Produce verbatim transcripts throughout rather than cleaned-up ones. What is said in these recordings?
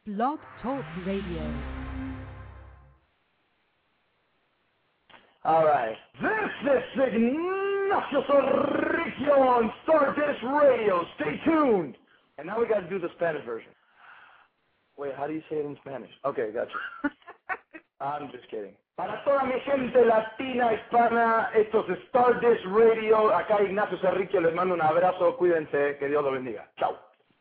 Blog Talk Radio. All right. This is Ignacio Sorricchio on Stardust Radio. Stay tuned. And now we got to do the Spanish version. Wait, how do you say it in Spanish? Okay, gotcha. I'm just kidding. Para toda mi gente latina, hispana, esto es Stardust Radio. Acá Ignacio Sorricchio, les mando un abrazo. Cuídense. Que Dios los bendiga. Chao.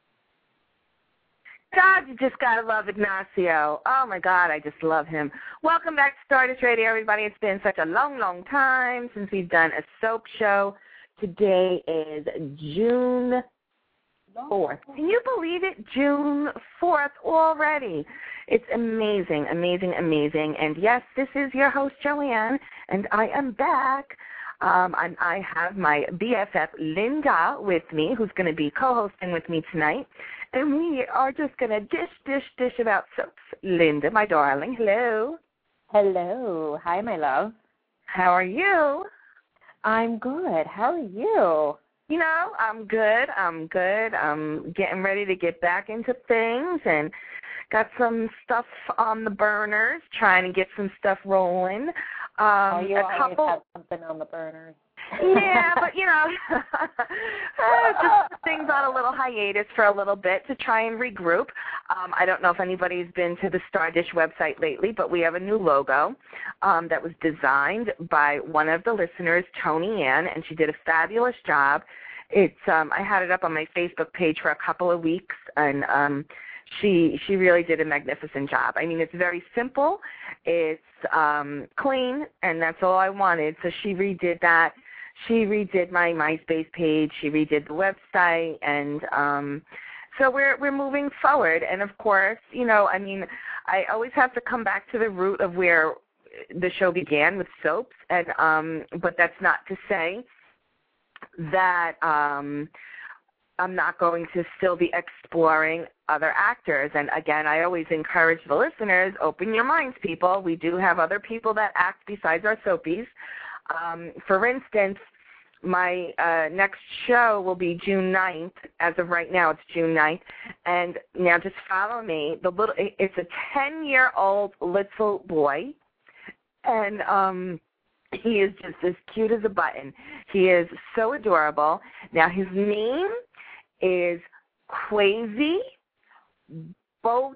God, you just gotta love Ignacio. Oh my God, I just love him. Welcome back to Stardust Radio, everybody. It's been such a long, long time since we've done a soap show. Today is June fourth. Can you believe it? June fourth already. It's amazing, amazing, amazing. And yes, this is your host, Joanne, and I am back. Um, and I have my B F F, Linda, with me, who's going to be co-hosting with me tonight. And we are just going to dish, dish, dish about soaps. Linda, my darling, hello. Hello. Hi, my love. How are you? I'm good. How are you? You know, I'm good. I'm good. I'm getting ready to get back into things and got some stuff on the burners, trying to get some stuff rolling. Um, oh, you a always couple... have something on the burners. Yeah, but, you know, uh, just things on a little hiatus for a little bit to try and regroup. Um, I don't know if anybody's been to the Stardish website lately, but we have a new logo um, that was designed by one of the listeners, Tony Ann, and she did a fabulous job. It's um, I had it up on my Facebook page for a couple of weeks, and um, she she really did a magnificent job. I mean, it's very simple. It's um, clean, and that's all I wanted. So she redid that. She redid my MySpace page. She redid the website, and um, so we're we're moving forward. And of course, you know, I mean, I always have to come back to the root of where the show began with soaps, and um, but that's not to say that um, I'm not going to still be exploring other actors. And again, I always encourage the listeners, open your minds, people. We do have other people that act besides our soapies. Um, for instance, my uh, next show will be June ninth. As of right now, it's June ninth. And now just follow me. The little, it's a ten-year-old little boy. And um, he is just as cute as a button. He is so adorable. Now, his name is Kwesi Boche.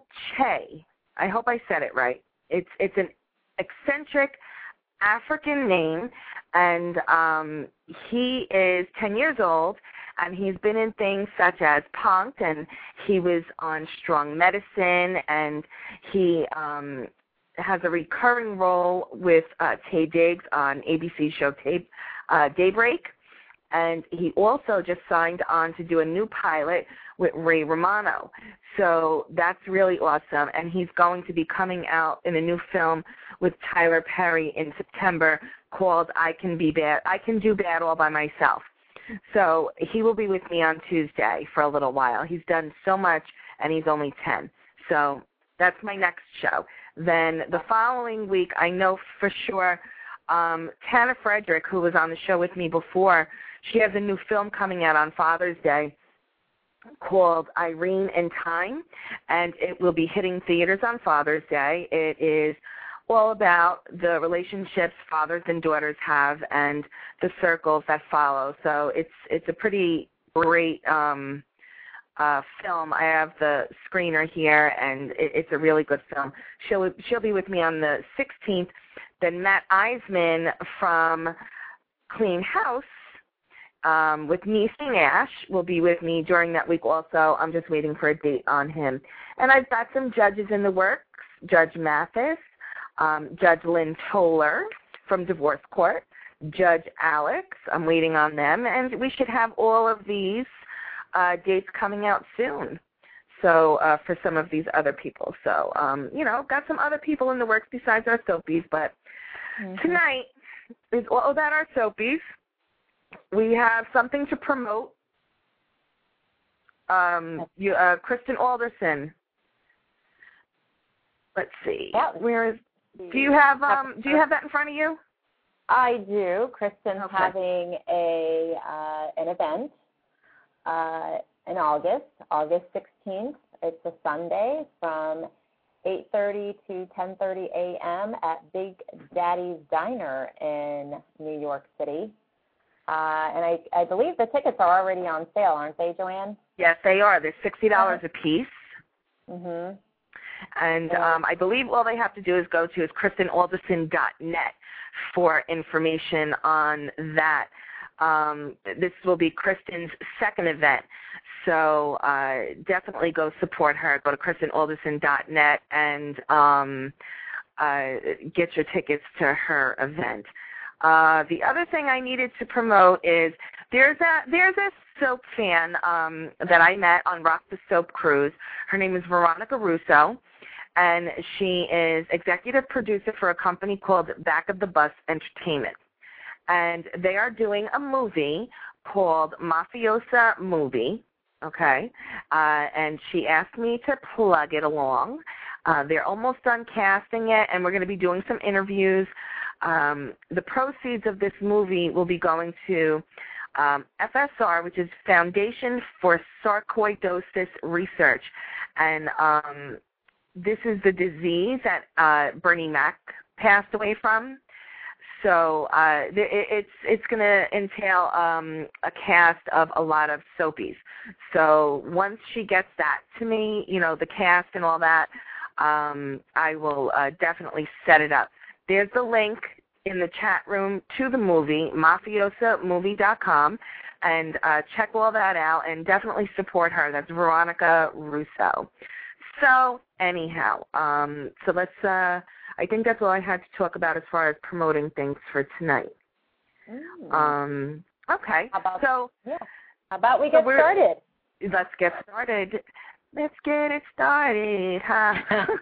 I hope I said it right. It's it's an eccentric African name, and um, he is ten years old, and he's been in things such as Punk'd, and he was on Strong Medicine, and he um, has a recurring role with uh, Taye Diggs on A B C show Tape, uh, Daybreak, and he also just signed on to do a new pilot with Ray Romano. So that's really awesome, and he's going to be coming out in a new film with Tyler Perry in September called I Can Be Bad. I Can Do Bad All by Myself. So he will be with me on Tuesday for a little while. He's done so much, and he's only ten. So that's my next show. Then the following week, I know for sure um, Tana Frederick, who was on the show with me before, she has a new film coming out on Father's Day called Irene in Time, and it will be hitting theaters on Father's Day. It is all about the relationships fathers and daughters have and the circles that follow. So it's it's a pretty great um, uh, film. I have the screener here, and it, it's a really good film. She'll she'll be with me on the sixteenth. Then Matt Eisman from Clean House um, with Niecy Nash will be with me during that week also. I'm just waiting for a date on him. And I've got some judges in the works, Judge Mathis, um, Judge Lynn Toller from Divorce Court, Judge Alex. I'm waiting on them. And we should have all of these uh, dates coming out soon. So uh, for some of these other people. So, um, you know, got some other people in the works besides our soapies. But mm-hmm. Tonight is all about our soapies. We have something to promote. Um, you, uh, Kristen Alderson. Let's see. Yeah. Where is? Do you have um? Do you have that in front of you? I do. Kristen's okay. having a uh, an event uh, in August, August sixteenth, it's a Sunday from eight thirty to ten thirty a.m. at Big Daddy's Diner in New York City. Uh, and I, I believe the tickets are already on sale, aren't they, Joanne? Yes, they are. They're sixty dollars a piece. Mm-hmm. And um, I believe all they have to do is go to is kristen alderson dot net for information on that. Um, this will be Kristen's second event, so uh, definitely go support her. Go to kristen alderson dot net and um, uh, get your tickets to her event. Uh, the other thing I needed to promote is there's a there's a soap fan um, that I met on Rock the Soap Cruise. Her name is Veronica Russo, and she is executive producer for a company called Back of the Bus Entertainment. And they are doing a movie called Mafiosa Movie, okay? Uh, and she asked me to plug it along. Uh, they're almost done casting it, and we're going to be doing some interviews. Um, the proceeds of this movie will be going to um, F S R, which is Foundation for Sarcoidosis Research. And um, this is the disease that uh, Bernie Mac passed away from. So uh, it's it's going to entail um, a cast of a lot of soapies. So once she gets that to me, you know, the cast and all that, um, I will uh, definitely set it up. There's the link in the chat room to the movie, mafiosa movie dot com, and uh, check all that out and definitely support her. That's Veronica Russo. So anyhow, um, so let's. Uh, I think that's all I had to talk about as far as promoting things for tonight. Mm. Um, okay. How about, so yeah. How about we get so started? Let's get started. Let's get it started, huh?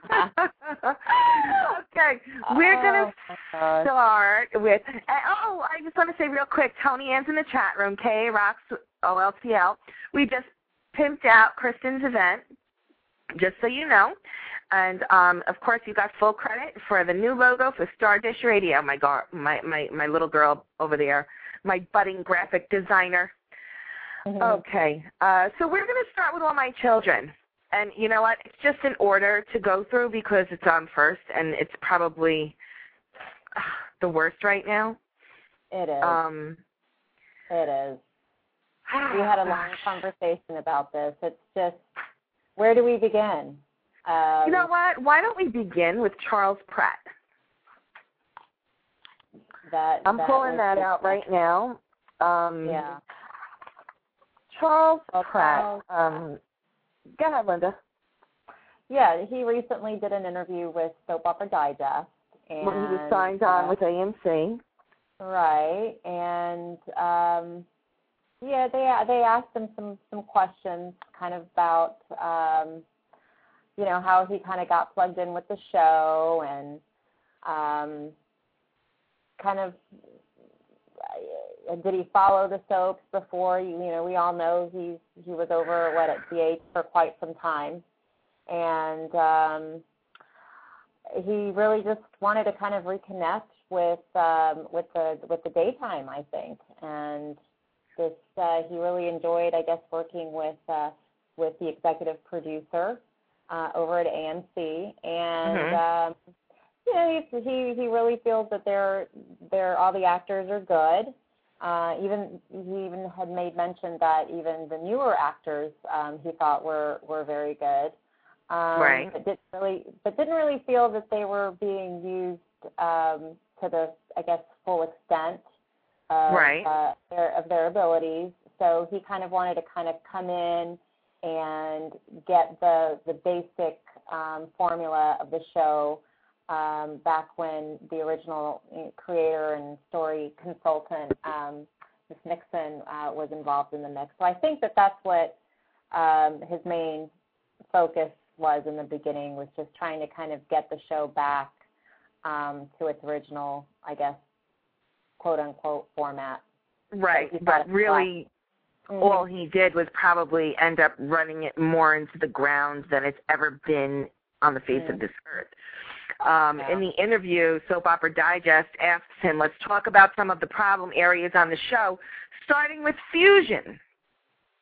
Okay, we're oh, going to start with, oh, I just want to say real quick, Tony Ann's in the chat room, K A Rocks O L C L. We just pimped out Kristen's event, just so you know. And, um, of course, you got full credit for the new logo for Star Dish Radio, my, gar- my, my, my little girl over there, my budding graphic designer. Mm-hmm. Okay, uh, so we're going to start with All My Children. And you know what? It's just an order to go through because it's on first, and it's probably uh, the worst right now. It is. Um, it is. We had a long conversation about this. It's just, where do we begin? Um, you know what? Why don't we begin with Charles Pratt? That, I'm that pulling that out right now. Um, yeah. Charles well, Pratt. Charles, Um, go ahead, Linda. Yeah, he recently did an interview with Soap Opera Digest. And, when he was signed on uh, with A M C. Right, and um, yeah, they they asked him some, some questions kind of about, um, you know, how he kind of got plugged in with the show and um, kind of, uh, did he follow the soaps before? You, you know, we all know he's, he was over, what, at C H for quite some time. And um, he really just wanted to kind of reconnect with um, with the with the daytime, I think. And just uh, he really enjoyed, I guess, working with uh, with the executive producer uh, over at A M C. And Mm-hmm. um, you know, he, he he really feels that they're they're all the actors are good. Uh, even he even had made mention that even the newer actors um, he thought were, were very good. Um, right. But didn't really, but didn't really feel that they were being used um, to the, I guess, full extent of, right. uh, their, of their abilities. So he kind of wanted to kind of come in and get the the basic um, formula of the show um, back when the original creator and story consultant, um, Miz Nixon, uh, was involved in the mix. So I think that that's what um, his main focus was in the beginning, was just trying to kind of get the show back um, to its original, I guess, quote-unquote format. Right, but really mm-hmm. all he did was probably end up running it more into the ground than it's ever been on the face mm-hmm. of this earth. Um, yeah. In the interview, Soap Opera Digest asked him, let's talk about some of the problem areas on the show, starting with fusion.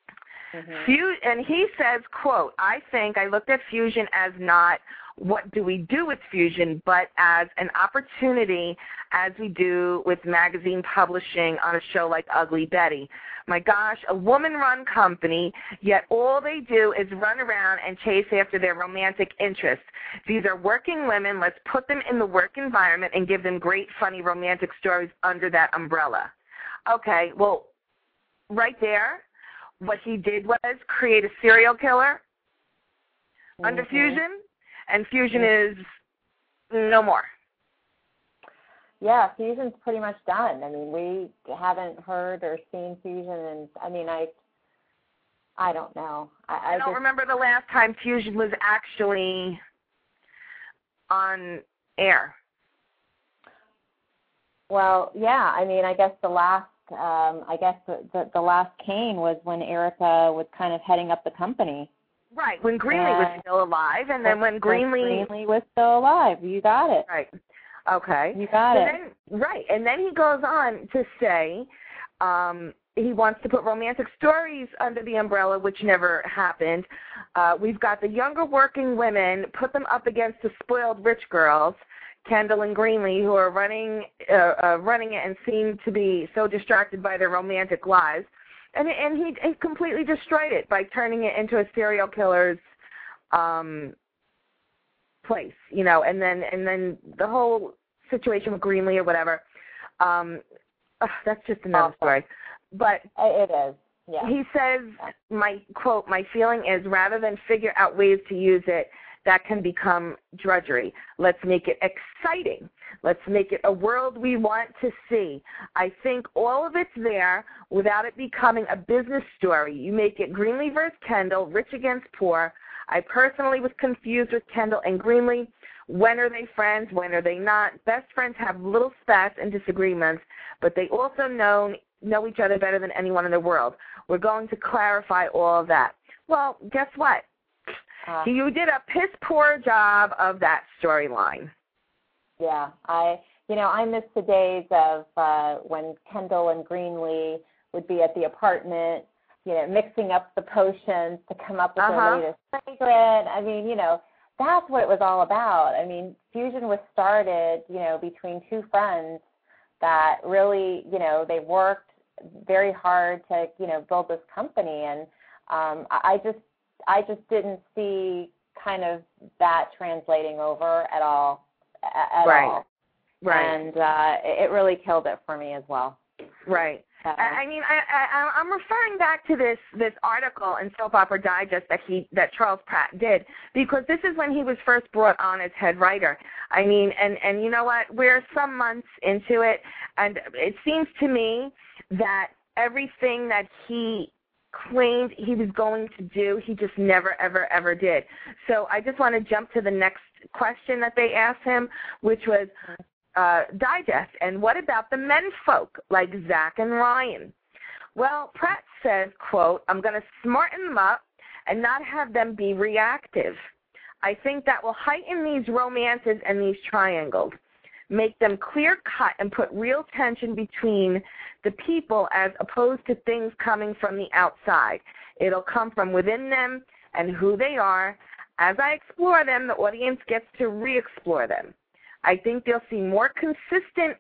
Mm-hmm. Fu- and he says, quote, I think I looked at Fusion as not what do we do with Fusion, but as an opportunity as we do with magazine publishing on a show like Ugly Betty. My gosh, a woman-run company, yet all they do is run around and chase after their romantic interests. These are working women. Let's put them in the work environment and give them great, funny, romantic stories under that umbrella. Okay, well, right there, what he did was create a serial killer mm-hmm. under Fusion, and Fusion mm-hmm. is no more. Yeah, Fusion's pretty much done. I mean, we haven't heard or seen Fusion, and I mean, I, I don't know. I, I, I don't just, remember the last time Fusion was actually on air. Well, yeah. I mean, I guess the last, um, I guess the, the the last Kane was when Erica was kind of heading up the company. Right, when Greenlee uh, was still alive, and then when Greenlee Greenlee was still alive. You got it. Right. Okay. You got and it. Then, right. And then he goes on to say um, he wants to put romantic stories under the umbrella, which never happened. Uh, we've got the younger working women, put them up against the spoiled rich girls, Kendall and Greenlee, who are running, uh, uh, running it and seem to be so distracted by their romantic lives. And, and he, he completely destroyed it by turning it into a serial killer's um place, you know, and then and then the whole situation with Greenlee or whatever, um, ugh, that's just another story. But it is. Yeah. He says, my quote, my feeling is rather than figure out ways to use it, that can become drudgery. Let's make it exciting. Let's make it a world we want to see. I think all of it's there without it becoming a business story. You make it Greenlee versus Kendall, rich against poor. I personally was confused with Kendall and Greenlee. When are they friends? When are they not? Best friends have little spats and disagreements, but they also know, know each other better than anyone in the world. We're going to clarify all of that. Well, guess what? Uh, you did a piss-poor job of that storyline. Yeah, I, you know, I miss the days of uh, when Kendall and Greenlee would be at the apartment, you know, mixing up the potions to come up with uh-huh. their latest fragrance. I mean, you know, that's what it was all about. I mean, Fusion was started, you know, between two friends that really, you know, they worked very hard to, you know, build this company. And um, I just, I just didn't see kind of that translating over at all, at right. all. Right. And uh, it really killed it for me as well. Right. I mean, I, I, I'm referring back to this this article in Soap Opera Digest that he that Charles Pratt did, because this is when he was first brought on as head writer. I mean, and and you know what? We're some months into it, and it seems to me that everything that he claimed he was going to do, he just never, ever, ever did. So I just want to jump to the next question that they asked him, which was. Uh, digest, and what about the menfolk like Zach and Ryan? Well, Pratt says, quote, I'm going to smarten them up and not have them be reactive. I think that will heighten these romances and these triangles, make them clear-cut and put real tension between the people as opposed to things coming from the outside. It'll come from within them and who they are. As I explore them, the audience gets to re-explore them. I think they'll see more consistent,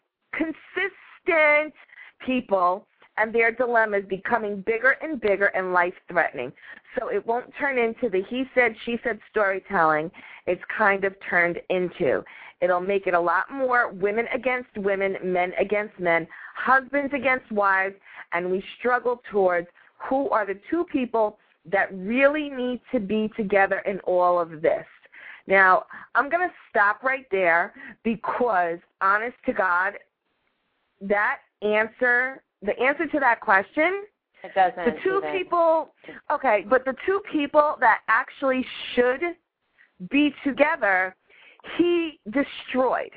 consistent people and their dilemmas becoming bigger and bigger and life-threatening. So it won't turn into the he said, she said storytelling it's kind of turned into. It'll make it a lot more women against women, men against men, husbands against wives, and we struggle towards who are the two people that really need to be together in all of this. Now, I'm going to stop right there because, honest to God, that answer, the answer to that question, it doesn't the two even. people, okay, but the two people that actually should be together, he destroyed.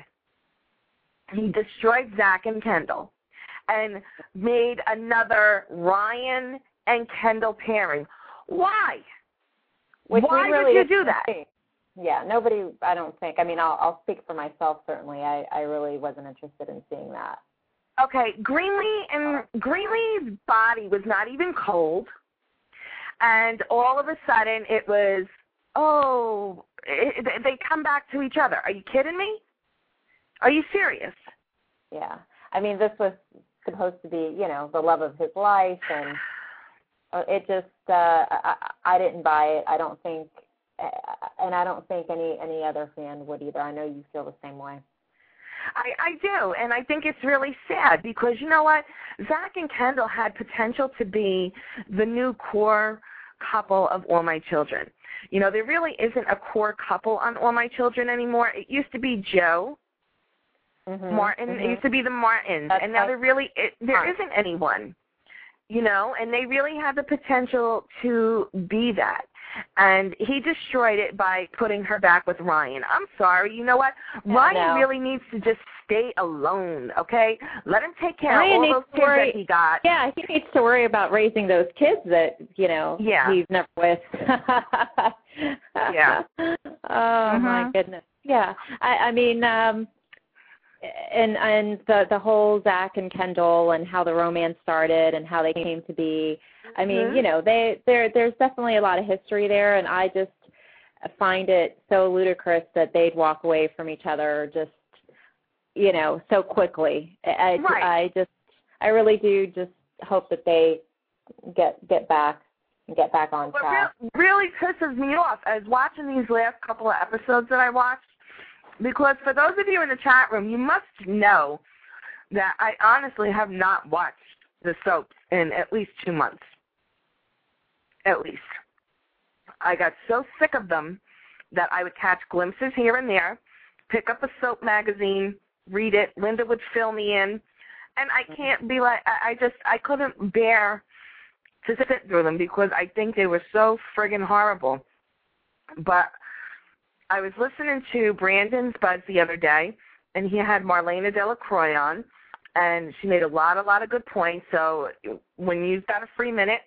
He destroyed Zach and Kendall and made another Ryan and Kendall pairing. Why? Which Why really did you do that? See. Yeah, nobody, I don't think. I mean, I'll, I'll speak for myself, certainly. I, I really wasn't interested in seeing that. Okay, Greenlee and Greenlee's body was not even cold. And all of a sudden it was, oh, it, they come back to each other. Are you kidding me? Are you serious? Yeah. I mean, this was supposed to be, you know, the love of his life, and it just, uh, I, I didn't buy it. I don't think, and I don't think any, any other fan would either. I know you feel the same way. I, I do, and I think it's really sad because, you know what, Zach and Kendall had potential to be the new core couple of All My Children. You know, there really isn't a core couple on All My Children anymore. It used to be Joe, mm-hmm, Martin. Mm-hmm. It used to be the Martins, That's and now right. there really it, there isn't anyone. You know, and they really had the potential to be that. And he destroyed it by putting her back with Ryan. I'm sorry. You know what? Yeah, Ryan no. really needs to just stay alone, okay? Let him take care Ryan of all those kids worry, that he got. Yeah, he needs to worry about raising those kids that, you know, yeah. he's never with. yeah. Oh, mm-hmm. my goodness. Yeah. I, I mean, um, and and the the whole Zach and Kendall and how the romance started and how they came to be. I mean, mm-hmm. you know, they there there's definitely a lot of history there, and I just find it so ludicrous that they'd walk away from each other just, you know, so quickly. I, right. I just I really do just hope that they get get back and get back on track. What really pisses me off is watching these last couple of episodes that I watched. Because for those of you in the chat room, you must know that I honestly have not watched the soaps in at least two months. At least. I got so sick of them that I would catch glimpses here and there, pick up a soap magazine, read it. Linda would fill me in. And I can't be like, I just, I couldn't bear to sit through them because I think they were so friggin' horrible. But I was listening to Brandon's Buzz the other day, and he had Marlena Delacroix on, and she made a lot, a lot of good points. So when you've got a free minute,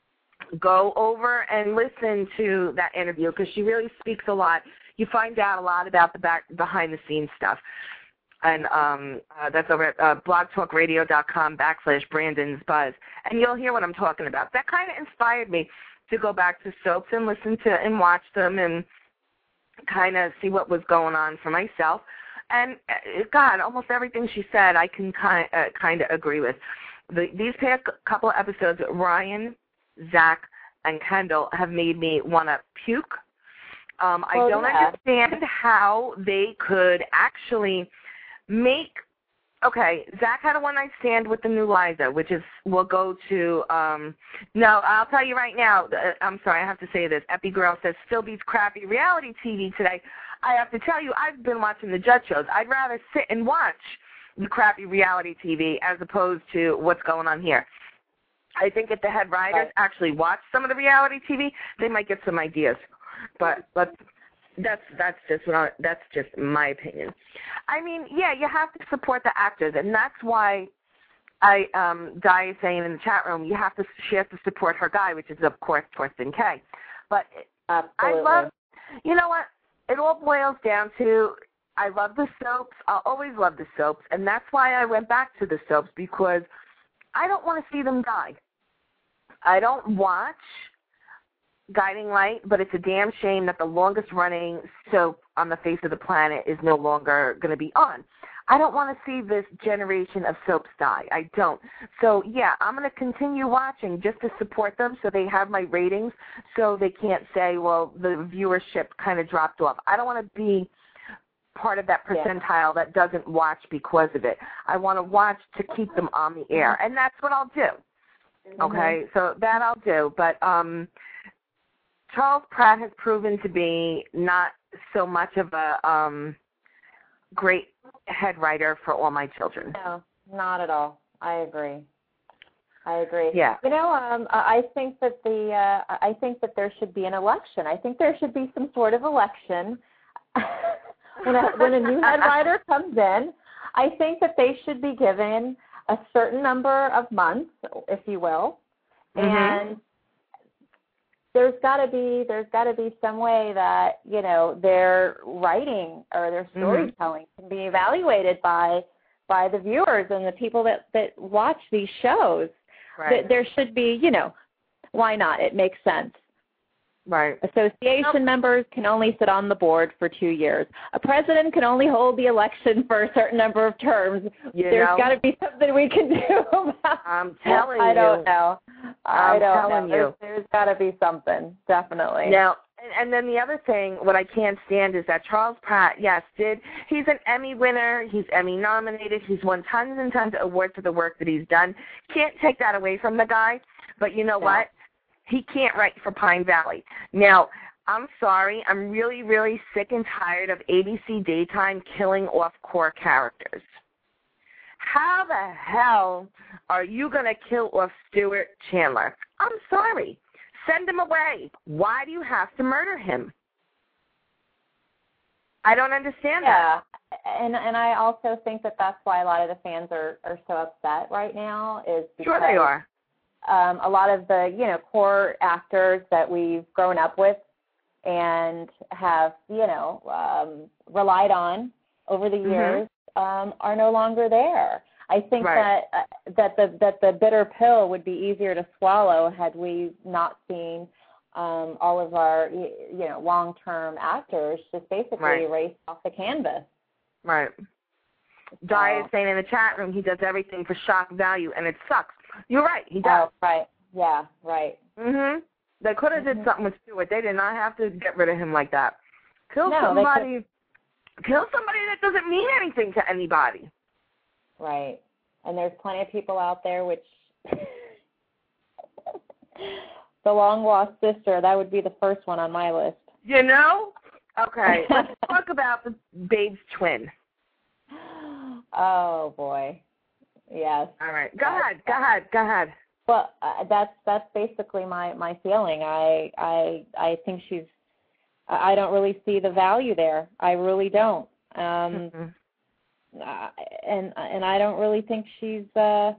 go over and listen to that interview because she really speaks a lot. You find out a lot about the back, behind-the-scenes stuff. And um, uh, that's over at uh, blogtalkradio.com backslash Brandon's Buzz. And you'll hear what I'm talking about. That kind of inspired me to go back to soaps and listen to and watch them and kind of see what was going on for myself. And, uh, God, almost everything she said I can kind uh, kind of agree with. The, these past couple of episodes, Ryan, Zach, and Kendall have made me want to puke. Um, I oh, don't yeah. understand how they could actually make, okay, Zach had a one-night stand with the new Liza, which is, we'll go to, um, no, I'll tell you right now, uh, I'm sorry, I have to say this. Epi Girl says, still beats crappy reality T V today. I have to tell you, I've been watching the judge shows. I'd rather sit and watch the crappy reality T V as opposed to what's going on here. I think if the head writers right. actually watch some of the reality T V, they might get some ideas. But let's That's that's just what I, that's just my opinion. I mean, yeah, you have to support the actors, and that's why I um, Di is saying in the chat room, you have to she has to support her guy, which is of course Torsten K. But Absolutely. I love, you know what? It all boils down to I love the soaps. I'll always love the soaps, and that's why I went back to the soaps because I don't want to see them die. I don't watch Guiding Light, but it's a damn shame that the longest running soap on the face of the planet is no longer going to be on. I don't want to see this generation of soaps die. I don't. So, yeah, I'm going to continue watching just to support them so they have my ratings so they can't say, well, the viewership kind of dropped off. I don't want to be part of that percentile yeah. that doesn't watch because of it. I want to watch to keep them on the air, and that's what I'll do. Mm-hmm. Okay, so that I'll do. But um, Charles Pratt has proven to be not so much of a um, great head writer for All My Children. No, not at all. I agree. I agree. Yeah. You know, um, I think that the uh, I think that there should be an election. I think there should be some sort of election when a when a new head writer comes in. I think that they should be given a certain number of months, if you will, mm-hmm. and there's got to be there's got to be some way that, you know, their writing or their storytelling mm-hmm. can be evaluated by by the viewers and the people that, that watch these shows. Right. There should be, you know, why not? It makes sense. Right. Association Nope. members can only sit on the board for two years. A president can only hold the election for a certain number of terms. You There's got to be something we can do about I'm telling I you. don't know. I I'm don't telling know. you. There's, there's got to be something, definitely. Now, and, and then the other thing, what I can't stand is that Charles Pratt, yes, did, he's an Emmy winner. He's Emmy nominated. He's won tons and tons of awards for the work that he's done. Can't take that away from the guy. But you know No. what? He can't write for Pine Valley. Now, I'm sorry. I'm really, really sick and tired of A B C Daytime killing off core characters. How the hell are you going to kill off Stuart Chandler? I'm sorry. Send him away. Why do you have to murder him? I don't understand Yeah, that. and and I also think that that's why a lot of the fans are, are so upset right now is because Sure they are. Um, a lot of the, you know, core actors that we've grown up with and have, you know, um, relied on over the years mm-hmm. um, are no longer there. I think right. that uh, that the that the bitter pill would be easier to swallow had we not seen um, all of our, you know, long-term actors just basically right. erased off the canvas. Right. Di is saying in the chat room he does everything for shock value, and it sucks. You're right. He does. Oh, right. Yeah, right. Mhm. They could have mm-hmm. did something with Stuart. They did not have to get rid of him like that. Kill no, somebody. Kill somebody that doesn't mean anything to anybody. Right. And there's plenty of people out there which the long lost sister, that would be the first one on my list. You know? Okay. Let's talk about the Babe's twin. Oh boy. Yes. All right. Go ahead. Go ahead. Go ahead. Well, uh, that's that's basically my, my feeling. I I I think she's. I don't really see the value there. I really don't. Um, mm-hmm. uh, and and I don't really think she's. Uh,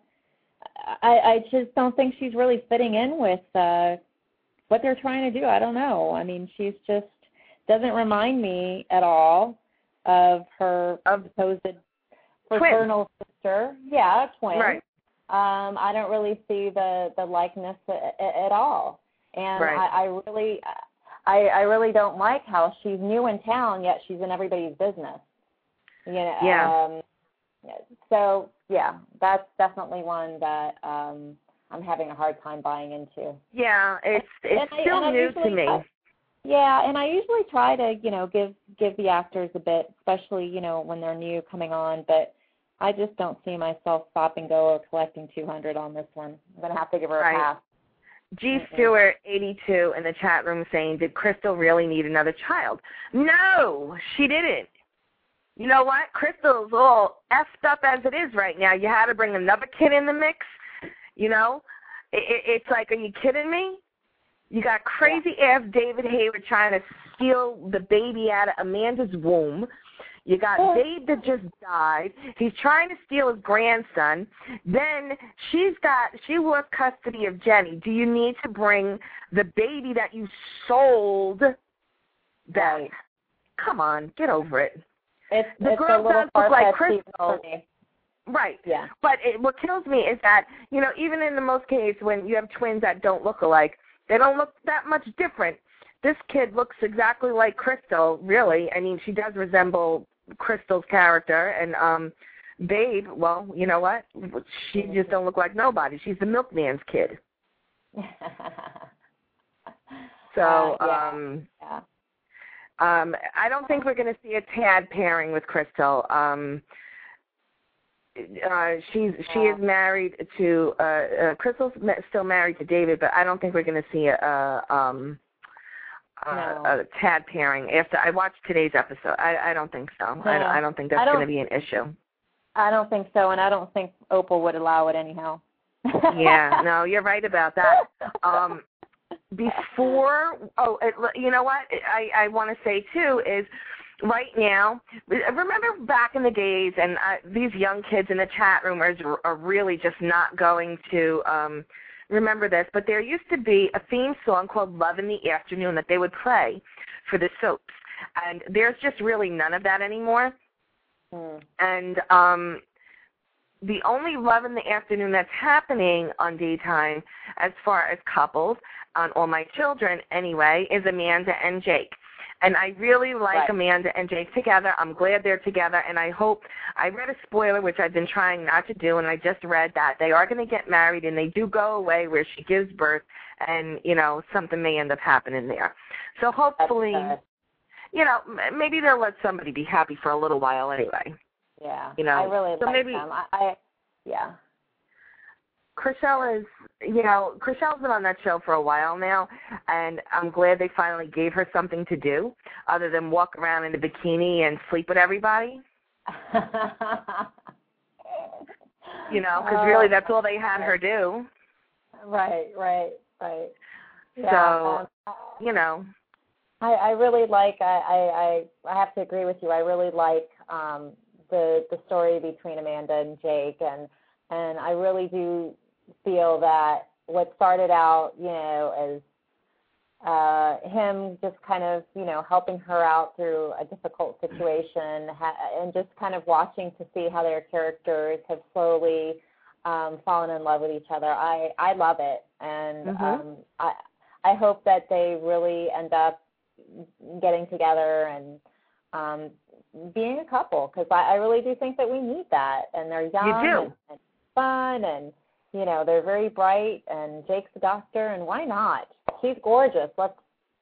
I I just don't think she's really fitting in with uh, what they're trying to do. I don't know. I mean, she's just doesn't remind me at all of her of supposed fraternal sister. Yeah, twin. Right. Um, I don't really see the, the likeness at, at all. And right. I, I really I, I really don't like how she's new in town, yet she's in everybody's business. You know, yeah. Um, so, yeah, that's definitely one that um, I'm having a hard time buying into. Yeah, it's it's and still I, new to me. I, yeah, and I usually try to, you know, give give the actors a bit, especially, you know, when they're new coming on, but I just don't see myself stop and go or collecting two hundred on this one. I'm going to have to give her a right. pass. G. Mm-hmm. Stewart, eighty-two, in the chat room saying, did Crystal really need another child? No, she didn't. You know what? Crystal's all effed up as it is right now. You had to bring another kid in the mix. You know? It, it, it's like, are you kidding me? You got crazy-ass David Hayward trying to steal the baby out of Amanda's womb. You got Babe that just died. He's trying to steal his grandson. Then she's got, she lost custody of Jenny. Do you need to bring the baby that you sold back? Right. Come on, get over it. It's, the it's girl a little does look like Crystal. for me. Right. Yeah. But it, what kills me is that, you know, even in the most cases when you have twins that don't look alike, they don't look that much different. This kid looks exactly like Crystal, really. I mean, she does resemble Crystal's character, and um, Babe, well, you know what? She just don't look like nobody. She's the milkman's kid. So, uh, yeah. um, yeah. um, I don't think we're going to see a Tad pairing with Crystal. Um, uh, she's she is married to uh, uh, Crystal's still married to David, but I don't think we're going to see a. a um, Uh, no. a Tad pairing. After I watched today's episode, I, I don't think so. No. I, I don't think that's going to be an issue. I don't think so, and I don't think Opal would allow it anyhow. Yeah, no, you're right about that. Um, before, oh, it, you know what? I, I want to say too is right now. Remember back in the days, and uh, these young kids in the chat room are, are really just not going to. Um, remember this, but there used to be a theme song called Love in the Afternoon that they would play for the soaps. And there's just really none of that anymore. Mm. And um, the only Love in the Afternoon that's happening on daytime as far as couples, on All My Children anyway, is Amanda and Jake. And I really like right. Amanda and Jake together. I'm glad they're together, and I hope, I read a spoiler, which I've been trying not to do, and I just read that they are going to get married, and they do go away where she gives birth, and, you know, something may end up happening there. So hopefully, you know, maybe they'll let somebody be happy for a little while anyway. Yeah, you know, I really so like maybe, them. I, I, yeah. Chrishell is, you know, Chrishell's been on that show for a while now, and I'm glad they finally gave her something to do other than walk around in a bikini and sleep with everybody. You know, because really that's all they had her do. Right, right, right. Yeah, so, um, you know. I, I really like, I, I, I have to agree with you, I really like um, the the story between Amanda and Jake, and, and I really do feel that what started out, you know, as uh, him just kind of, you know, helping her out through a difficult situation, ha- and just kind of watching to see how their characters have slowly um, fallen in love with each other. I, I love it, and mm-hmm. um, I I hope that they really end up getting together and um, being a couple, because I, I really do think that we need that, and they're young you do. And, and fun, and you know, they're very bright, and Jake's a doctor, and why not? She's gorgeous. Let's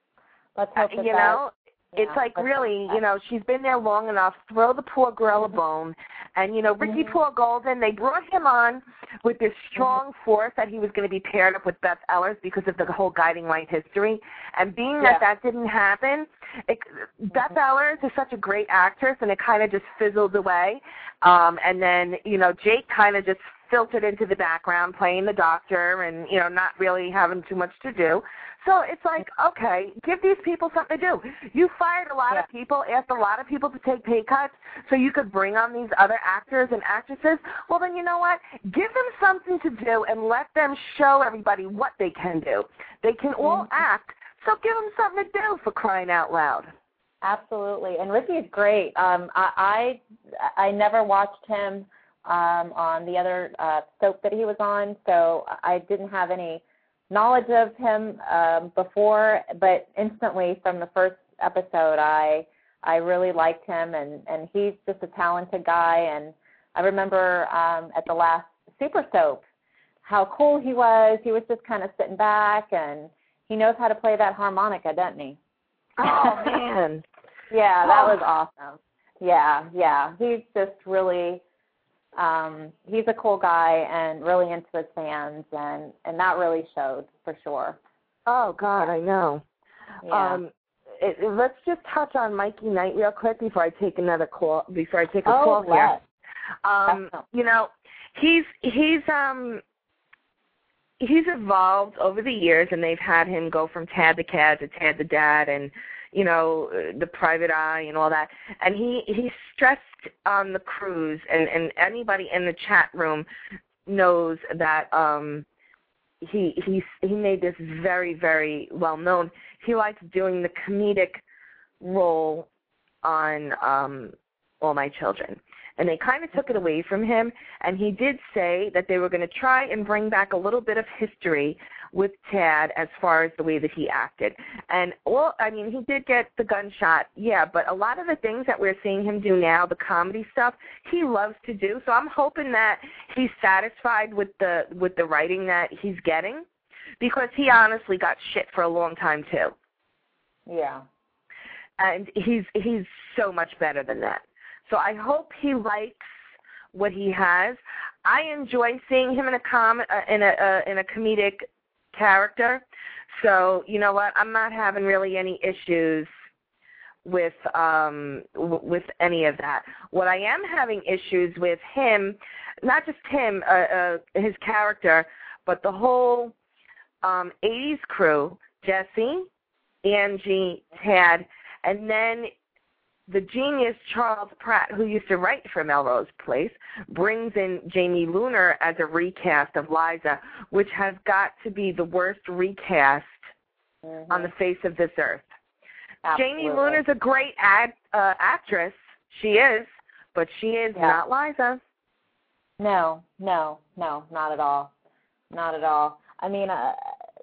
let's hope that uh, you that, know, yeah, it's like really, you know, she's been there long enough. Throw the poor girl mm-hmm. a bone. And, you know, Ricky mm-hmm. Paul Golden, they brought him on with this strong mm-hmm. force that he was going to be paired up with Beth Ellers because of the whole Guiding Light history. And being yeah. that that didn't happen, it, mm-hmm. Beth Ellers is such a great actress, and it kind of just fizzled away. Um, and then, you know, Jake kind of just filtered into the background, playing the doctor and, you know, not really having too much to do. So it's like, okay, give these people something to do. You fired a lot yeah. of people, asked a lot of people to take pay cuts so you could bring on these other actors and actresses. Well, then you know what? Give them something to do and let them show everybody what they can do. They can all mm-hmm. act, so give them something to do, for crying out loud. Absolutely. And Ricky's great. Um, I, I I never watched him um, on the other uh, soap that he was on, so I didn't have any knowledge of him um, before, but instantly from the first episode, I I really liked him, and, and he's just a talented guy. And I remember um, at the last Super Soap how cool he was. He was just kind of sitting back, and he knows how to play that harmonica, doesn't he? Oh, man. Yeah, that oh. was awesome. Yeah, yeah. He's just really... Um, he's a cool guy and really into his fans, and, and that really showed for sure. Oh, God, I know. Yeah. Um, it, it, let's just touch on Mikey Knight real quick before I take another call, before I take a oh, call here. Um, you know, he's, he's, um, he's evolved over the years, and they've had him go from Tad the Cat to Tad the Dad, and, you know, the Private Eye and all that. And he, he stressed on the cruise, and, and anybody in the chat room knows that um, he he he made this very, very well known. He likes doing the comedic role on um, All My Children. And they kind of took it away from him, and he did say that they were going to try and bring back a little bit of history with Tad as far as the way that he acted. And, well, I mean, he did get the gunshot, yeah, but a lot of the things that we're seeing him do now, the comedy stuff, he loves to do. So I'm hoping that he's satisfied with the with the writing that he's getting, because he honestly got shit for a long time, too. Yeah. And he's he's so much better than that. So I hope he likes what he has. I enjoy seeing him in a com uh, in a uh, in a comedic character. So you know what? I'm not having really any issues with um w- with any of that. What I am having issues with him, not just him, uh, uh, his character, but the whole um, eighties crew: Jesse, Angie, Tad, and then the genius Charles Pratt, who used to write for Melrose Place, brings in Jamie Luner as a recast of Liza, which has got to be the worst recast mm-hmm. on the face of this earth. Absolutely. Jamie Luner's a great ad, uh, actress. She is, but she is yeah. not Liza. No, no, no, not at all. Not at all. I mean, uh,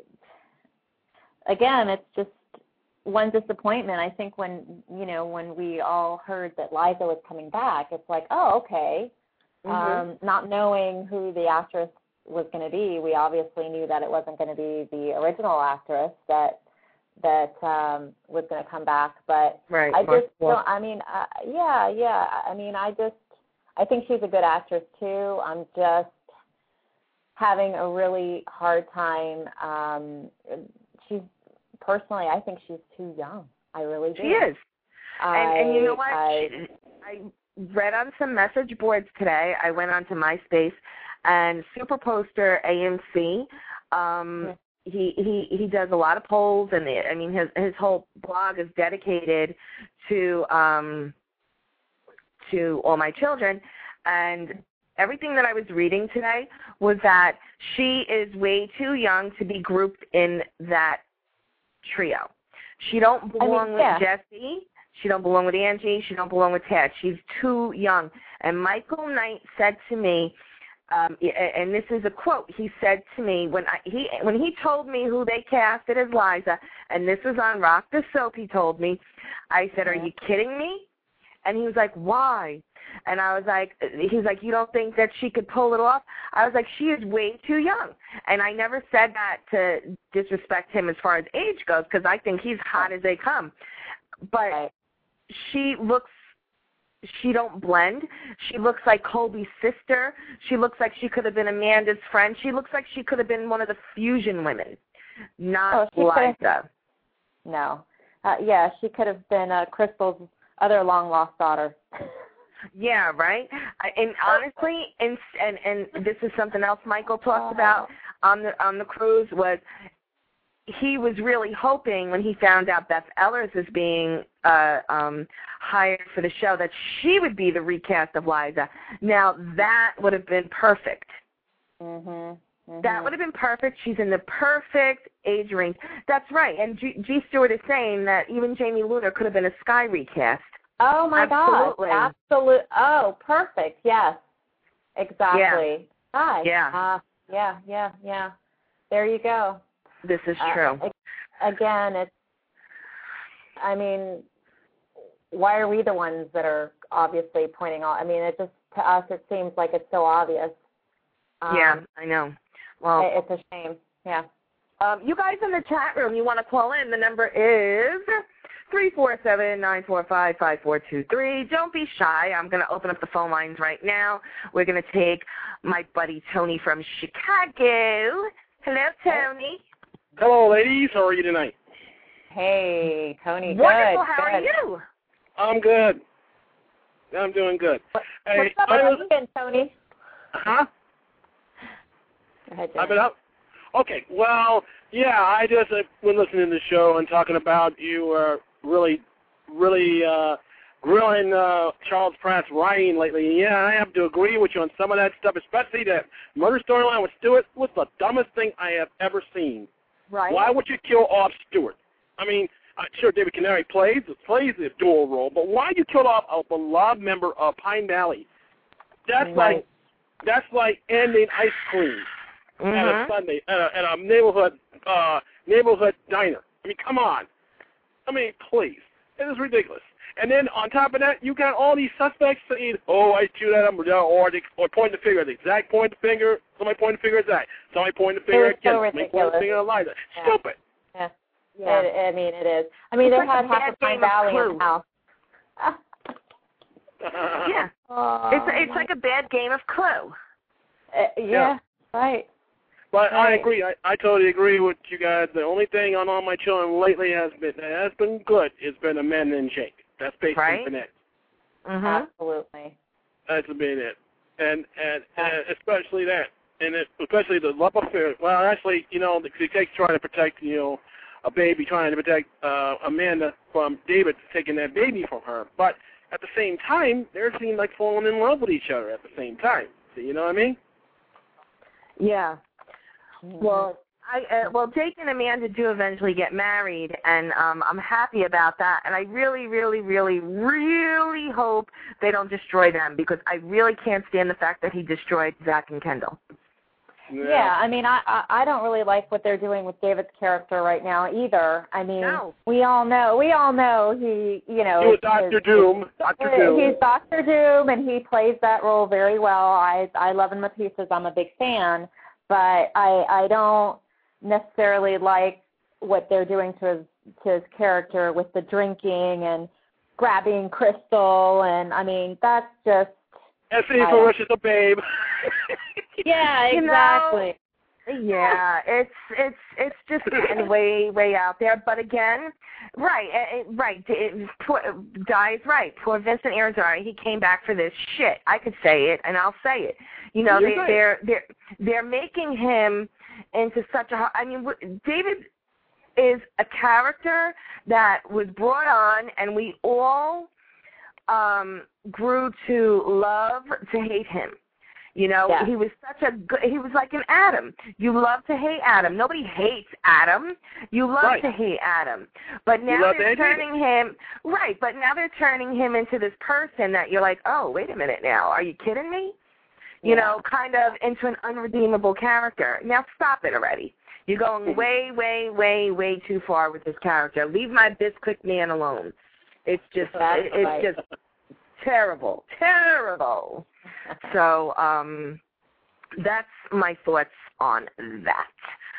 again, it's just one disappointment. I think when, you know, when we all heard that Liza was coming back, it's like, oh, okay. Mm-hmm. Um, not knowing who the actress was going to be, we obviously knew that it wasn't going to be the original actress that that um, was going to come back. But right. I just don't, I mean, uh, yeah, yeah. I mean, I just, I think she's a good actress too. I'm just having a really hard time. Um, she's, personally, I think she's too young. I really do. She is. I, and, and you know what? I, I read on some message boards today. I went onto MySpace, and Super Poster A M C, um, he, he, he does a lot of polls, and the, I mean, his, his whole blog is dedicated to um, to all my children, and everything that I was reading today was that she is way too young to be grouped in that trio. She don't belong I mean, yeah. with Jesse. She don't belong with Angie. She don't belong with Ted. She's too young. And Michael Knight said to me, um, and this is a quote, he said to me, when I, he when he told me who they casted as Liza, and this was on Rock the Soap, he told me, I said, are you kidding me? And he was like, why? And I was like, he's like, you don't think that she could pull it off? I was like, she is way too young. And I never said that to disrespect him as far as age goes, because I think he's hot as they come. But she looks, she don't blend. She looks like Colby's sister. She looks like she could have been Amanda's friend. She looks like she could have been one of the fusion women, not oh, Liza. No. Uh, yeah, she could have been uh, Crystal's other long-lost daughter. Yeah, right. And honestly, and and and this is something else Michael talked about on the on the cruise, was he was really hoping when he found out Beth Ellers is being uh, um, hired for the show that she would be the recast of Liza. Now that would have been perfect. Mhm. Mm-hmm. That would have been perfect. She's in the perfect age range. That's right. And G, G. Stewart is saying that even Jamie Luner could have been a Sky recast. Oh, my Absolutely. God. Absolutely. Oh, perfect. Yes. Exactly. Yeah. Hi. Yeah. Uh, yeah, yeah, yeah. There you go. This is true. Uh, again, it's, I mean, why are we the ones that are obviously pointing out? I mean, it just, to us, it seems like it's so obvious. Um, yeah, I know. Well, it's a shame. Yeah. Um, you guys in the chat room, you want to call in, the number is three four seven, nine four five, five four two three. Don't be shy. I'm going to open up the phone lines right now. We're going to take my buddy Tony from Chicago. Hello, Tony. Hello, ladies. How are you tonight? Hey, Tony. Wonderful. Good. How good. are you? I'm good. I'm doing good. What, hey, what's up? I How was, you been, Tony? Huh? Go ahead, I've been up. Okay. Well, yeah, I just uh, been listening to the show and talking about you uh, really, really uh, grilling uh, Charles Pratt's writing lately. Yeah, I have to agree with you on some of that stuff, especially that murder storyline with Stewart was the dumbest thing I have ever seen. Right. Why would you kill off Stewart? I mean, uh, sure, David Canary plays plays the dual role, but why you kill off a beloved member of Pine Valley? That's right. like that's like ending ice cream Mm-hmm. at a Sunday at a, at a neighborhood uh, neighborhood diner. I mean, come on. I mean, please. It is ridiculous. And then on top of that, you got all these suspects saying, "Oh, I shoot at him," or or, they, or point the finger. The exact point the finger. Somebody point the finger at that. Somebody point the finger at so Somebody point the finger at Liza. Yeah. Stupid. Yeah. Yeah. It, I mean, it is. I mean, It's they like had half of Pine Valley in the house. Yeah. Oh. It's it's like a bad game of Clue. Uh, yeah, Yeah. right. But I Right. agree. I, I totally agree with you guys. The only thing on All My Children lately has been that has been good. It's been Amanda and Jake. That's basically Right. been it. Mm-hmm. Absolutely. That's been it. And and, and especially that, and it, especially the love affair. Well, actually, you know, the Jake's trying to protect, you know, a baby, trying to protect uh, Amanda from David taking that baby from her. But at the same time, they seem like falling in love with each other at the same time. So, you know what I mean? Yeah. Well, I, uh, well, Jake and Amanda do eventually get married, and um, I'm happy about that. And I really, really, really, really hope they don't destroy them, because I really can't stand the fact that he destroyed Zach and Kendall. Yeah, yeah I mean, I, I I don't really like what they're doing with David's character right now either. I mean, no. we all know, we all know he, you know, he was Doctor Doom. Doctor Doom. He's Doctor Doom, and he plays that role very well. I I love him to pieces. I'm a big fan, but I I don't necessarily like what they're doing to his to his character with the drinking and grabbing Crystal, and I mean, that's just. And see, Ferocious a babe. Yeah, exactly. You know, yeah, it's it's it's just getting way way out there. But again, right, it, right, it, poor, Di's right. Poor Vincent Irizarry, he came back for this shit. I could say it, and I'll say it. You know, they, they're they're they're making him into such a. I mean, David is a character that was brought on, and we all um, grew to love to hate him. You know, yeah. he was such a good, he was like an Adam. You love to hate Adam. Nobody hates Adam. You love right. to hate Adam. But now they're turning him, right, but now they're turning him into this person that you're like, oh, wait a minute now. Are you kidding me? You yeah. know, kind of into an unredeemable character. Now stop it already. You're going way, way, way, way too far with this character. Leave my Bisquick man alone. It's just, it, it's right. just terrible, terrible. So um, that's my thoughts on that.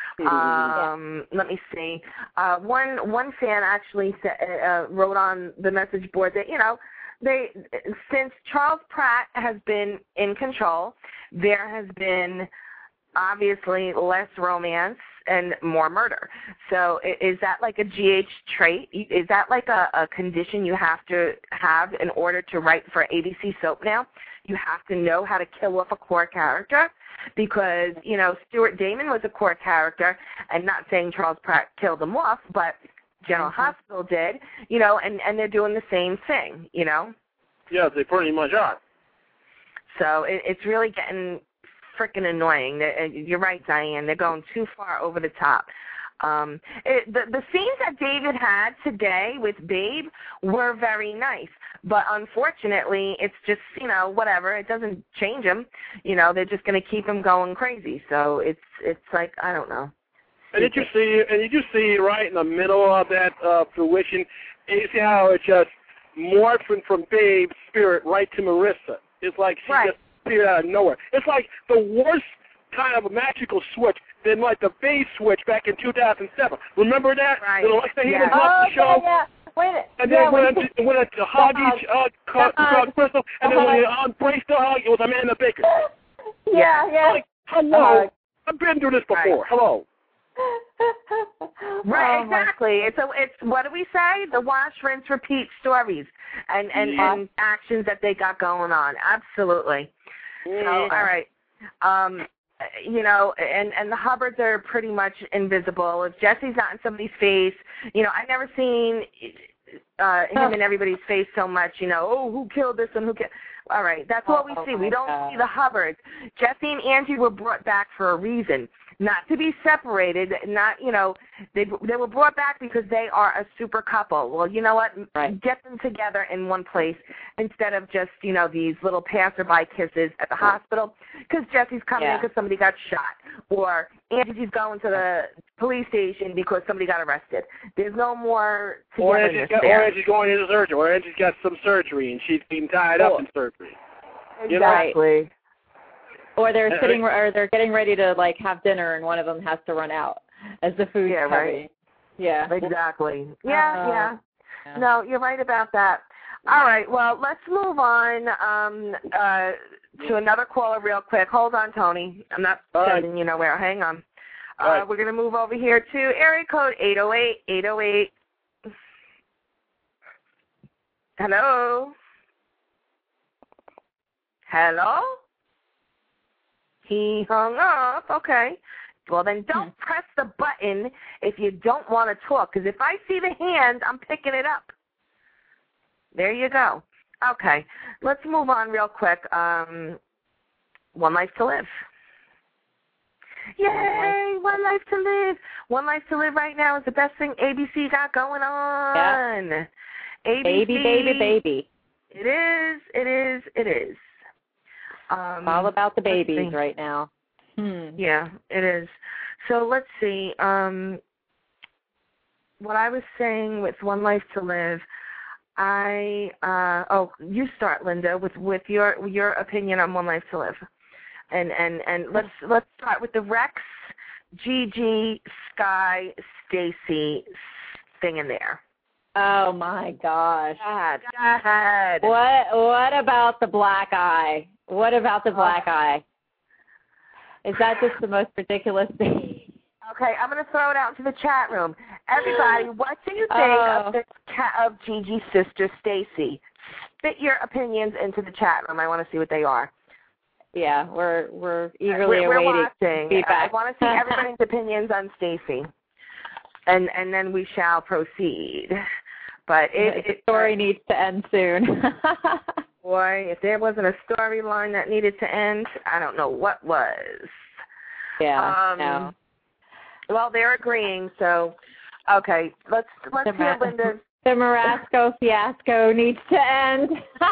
Um, yeah. Let me see. Uh, one one fan actually sa- uh, wrote on the message board that, you know, they since Charles Pratt has been in control, there has been obviously less romance and more murder. So is that like a G H trait? Is that like a, a condition you have to have in order to write for A B C soap now? You have to know how to kill off a core character, because, you know, Stuart Damon was a core character, and not saying Charles Pratt killed him off, but General mm-hmm. Hospital did, you know, and, and they're doing the same thing, you know? Yeah, they pretty much are. So it, it's really getting freaking annoying. You're right, Diane. They're going too far over the top. Um, it, the, the scenes that David had today with Babe were very nice, but unfortunately, it's just, you know, whatever. It doesn't change him. You know, they're just going to keep him going crazy. So it's it's like, I don't know. And did you see? And did you see right in the middle of that uh, fruition? You see how it just morphing from Babe's spirit right to Marissa. It's like she right. just appeared out of nowhere. It's like the worst kind of a magical switch than like the Babe switch back in two thousand seven. Remember that? Right. The Alexa yeah. Hayden oh, the show. Yeah, yeah. Wait, and yeah, then went to, went to hug each uh, uh, uh, Crystal, and then when they embraced the hug, it was Amanda Baker. Yeah, yeah. Like, hello, uh, I've been through this before. Right. Hello. Right, oh, exactly. It's a, it's what do we say? The wash, rinse, repeat stories and and, yeah. and actions that they got going on. Absolutely. Yeah. So, all right. Um, you know, and and the Hubbards are pretty much invisible. If Jesse's not in somebody's face, you know, I've never seen uh, him in everybody's face so much. You know, oh, who killed this and who killed. All right, that's what we oh, see. We don't God. see the Hubbards. Jesse and Angie were brought back for a reason. Not to be separated, not, you know, they they were brought back because they are a super couple. Well, you know what? Right. Get them together in one place instead of just, you know, these little passerby kisses at the hospital, because Jesse's coming yeah. in because somebody got shot, or Angie's going to the police station because somebody got arrested. There's no more togetherness or there. Or Angie's going into surgery, or Angie's got some surgery and she's being tied oh. up in surgery. Exactly. You know? Or they're sitting, or they're getting ready to like have dinner, and one of them has to run out as the food's yeah, heavy. right. Yeah, exactly. Yeah, uh, yeah, yeah. No, you're right about that. All right. Well, let's move on um, uh, to another caller real quick. Hold on, Tony. I'm not All sending right. you nowhere. Hang on. Uh, right. We're going to move over here to area code eight oh eight, eight oh eight. Hello? Hello? He hung up. Okay. Well, then don't press the button if you don't want to talk, because if I see the hand, I'm picking it up. There you go. Okay. Let's move on real quick. Um, One Life to Live. Yay! One Life to Live. One Life to Live right now is the best thing A B C got going on. Yeah. A B C, baby, baby, baby. It is. It is. It is. Um, it's all about the babies right now. Hmm. Yeah, it is. So let's see. Um, what I was saying with One Life to Live, I uh, oh, you start, Linda, with, with your your opinion on One Life to Live, and and and let's let's start with the Rex, Gigi, Sky, Stacy thing in there. Oh my gosh! God, God. What what about the black eye? What about the black oh. eye? Is that just the most ridiculous thing? Okay, I'm going to throw it out into the chat room. Everybody, what do you think oh. of this cat of Gigi's sister, Stacy? Spit your opinions into the chat room. I want to see what they are. Yeah, we're we're eagerly we're, we're awaiting watching. feedback. I want to see everybody's opinions on Stacy, and and then we shall proceed. But it, the it, story uh, needs to end soon. Boy, if there wasn't a storyline that needed to end, I don't know what was. Yeah. Um, no. Well, they're agreeing, so okay. Let's let's the hear Linda's. The Marasco fiasco needs to end. Oh,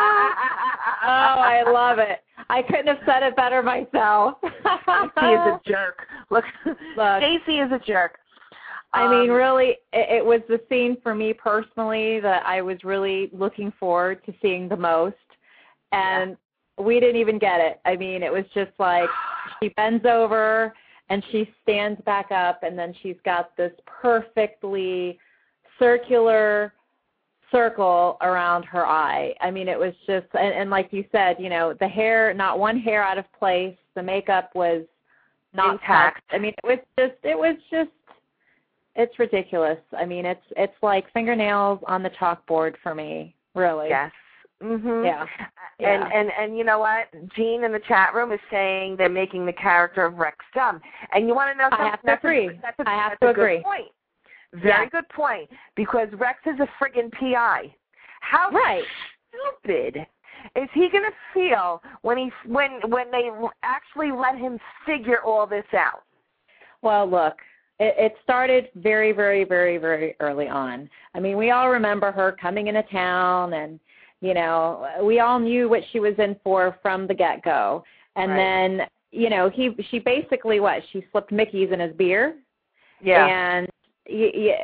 I love it. I couldn't have said it better myself. Stacy is a jerk. Look, Look Stacy is a jerk. I um, mean, really, it, it was the scene for me personally that I was really looking forward to seeing the most, and yeah. we didn't even get it. I mean, it was just like she bends over and she stands back up, and then she's got this perfectly circular circle around her eye. I mean, it was just, and, and like you said, you know, the hair, not one hair out of place. The makeup was not intact. touched. I mean, it was just, it was just, it's ridiculous. I mean, it's it's like fingernails on the chalkboard for me, really. Yes. Mhm. Yeah. And yeah. and and you know what? Jean in the chat room is saying they're making the character of Rex dumb. And you want to know something? I have to that's agree. A, that's a, I have that's to a agree. Good point. Very yeah. good point. Because Rex is a friggin' P I. How right. stupid is he going to feel when he when when they actually let him figure all this out? Well, look. It started very, very, very, very early on. I mean, we all remember her coming into town, and, you know, we all knew what she was in for from the get-go. And right. then, you know, he she basically, what, she slipped Mickey's in his beer? Yeah. And y-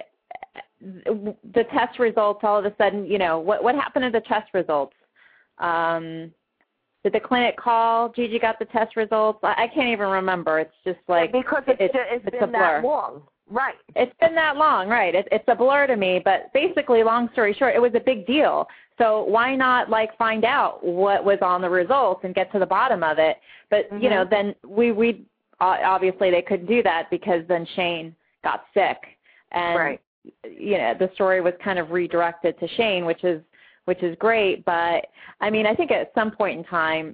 y- the test results, all of a sudden, you know, what what happened to the test results? Um Did the clinic call? Gigi got the test results? I, I can't even remember. It's just like yeah, because it's, it's, it's, it's been a blur. that long, right? It's been that long, right? It, it's a blur to me. But basically, long story short, it was a big deal. So why not like find out what was on the results and get to the bottom of it? But mm-hmm. you know, then we we obviously they couldn't do that because then Shane got sick, and right. you know the story was kind of redirected to Shane, which is. which is great, but, I mean, I think at some point in time,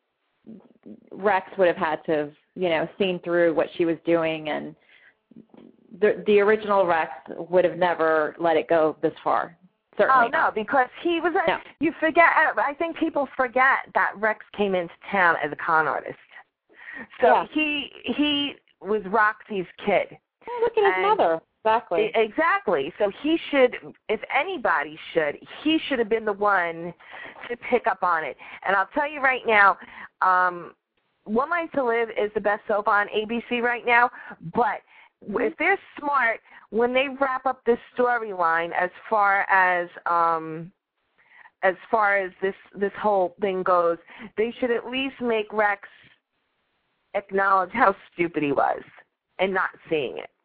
Rex would have had to have, you know, seen through what she was doing, and the the original Rex would have never let it go this far. Certainly oh, no, not. because he was a, no. you forget, I think people forget that Rex came into town as a con artist. So yeah. he he was Roxy's kid. Oh, look at his and mother. Exactly. Exactly. So he should, if anybody should, he should have been the one to pick up on it. And I'll tell you right now, um, One Life to Live is the best soap on A B C right now, but if they're smart, when they wrap up this storyline as far as um, as far as this, this whole thing goes, they should at least make Rex acknowledge how stupid he was and not seeing it.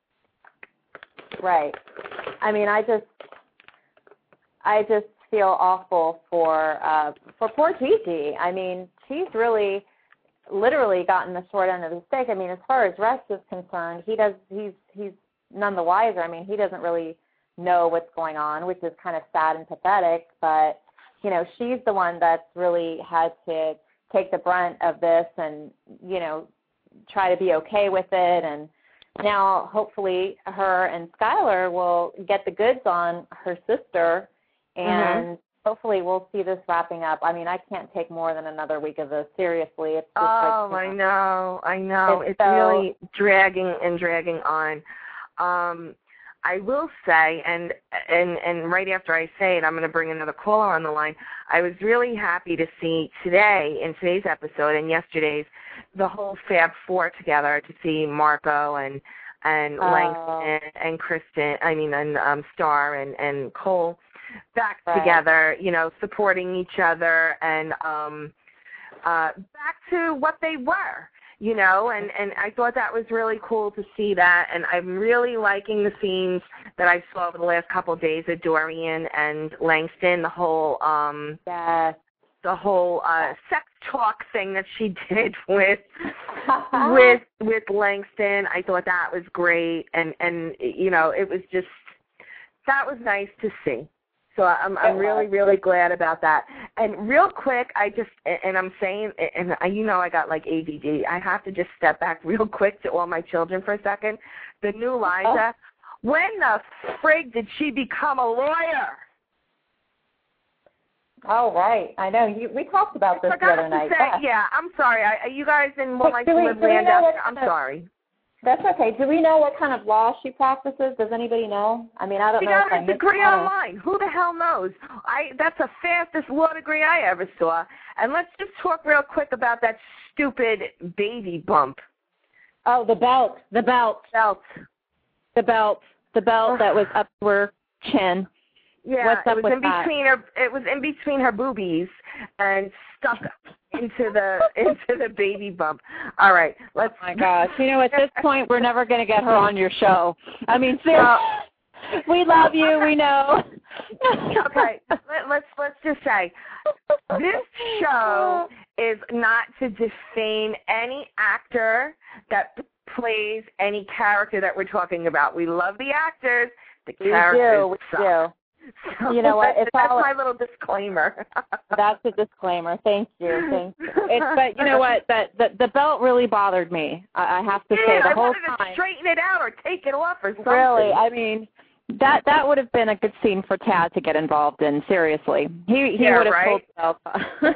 Right. I mean, I just, I just feel awful for uh, for poor Gigi. I mean, she's really, literally gotten the short end of the stick. I mean, as far as Rex is concerned, he does, he's he's none the wiser. I mean, he doesn't really know what's going on, which is kind of sad and pathetic. But you know, she's the one that's really had to take the brunt of this, and you know, try to be okay with it. And now, hopefully, her and Skylar will get the goods on her sister and, hopefully we'll see this wrapping up. I mean, I can't take more than another week of this. Seriously, it's just oh, like, I know, I know. It's, it's so, really dragging and dragging on. Um, I will say, and and and right after I say it, I'm going to bring another caller on the line. I was really happy to see today, in today's episode and yesterday's, the whole Fab Four together, to see Marco and and oh. Langston and Kristen, I mean, and um, Star and, and Cole back right. together, you know, supporting each other and um, uh, back to what they were. You know, and, and I thought that was really cool to see that, and I'm really liking the scenes that I saw over the last couple of days of Dorian and Langston, the whole um, yes. the whole uh, sex talk thing that she did with with with Langston. I thought that was great, and and you know, it was just that was nice to see. So I'm I'm really, really glad about that. And real quick, I just, and I'm saying, and you know I got like A D D, I have to just step back real quick to all my children for a second. The new Liza, when the frig did she become a lawyer? Oh, right. I know. You, we talked about this the other night. Say, yeah. yeah, I'm sorry. I, you guys didn't want my do we, to live do we land know out what there. I'm kind of, sorry. That's okay. Do we know what kind of law she practices? Does anybody know? I mean, I don't she know. got if a I degree missed online. Who the hell knows? I That's the fastest law degree I ever saw. And let's just talk real quick about that stupid baby bump. Oh, the belt. The belt. Belt. The belt. The belt that was up to her chin. Yeah, What's up it was with in that? between her. It was in between her boobies and stuck into the into the baby bump. All right, let's. Oh my gosh! You know, at this point, we're never going to get her on your show. I mean, seriously, we love you. We know. Okay, Let, let's let's just say this show is not to defame any actor that plays any character that we're talking about. We love the actors. The We characters do. We suck. do. So you know what? It's that's all, my little disclaimer. That's a disclaimer. Thank you. Thank you. It's, but you know what? That the, the belt really bothered me. I, I have to yeah, say the I whole wanted time. to straighten it out or take it off or something. Really, I mean, that that would have been a good scene for Tad to get involved in. Seriously, he he yeah, would have right? told Alpha.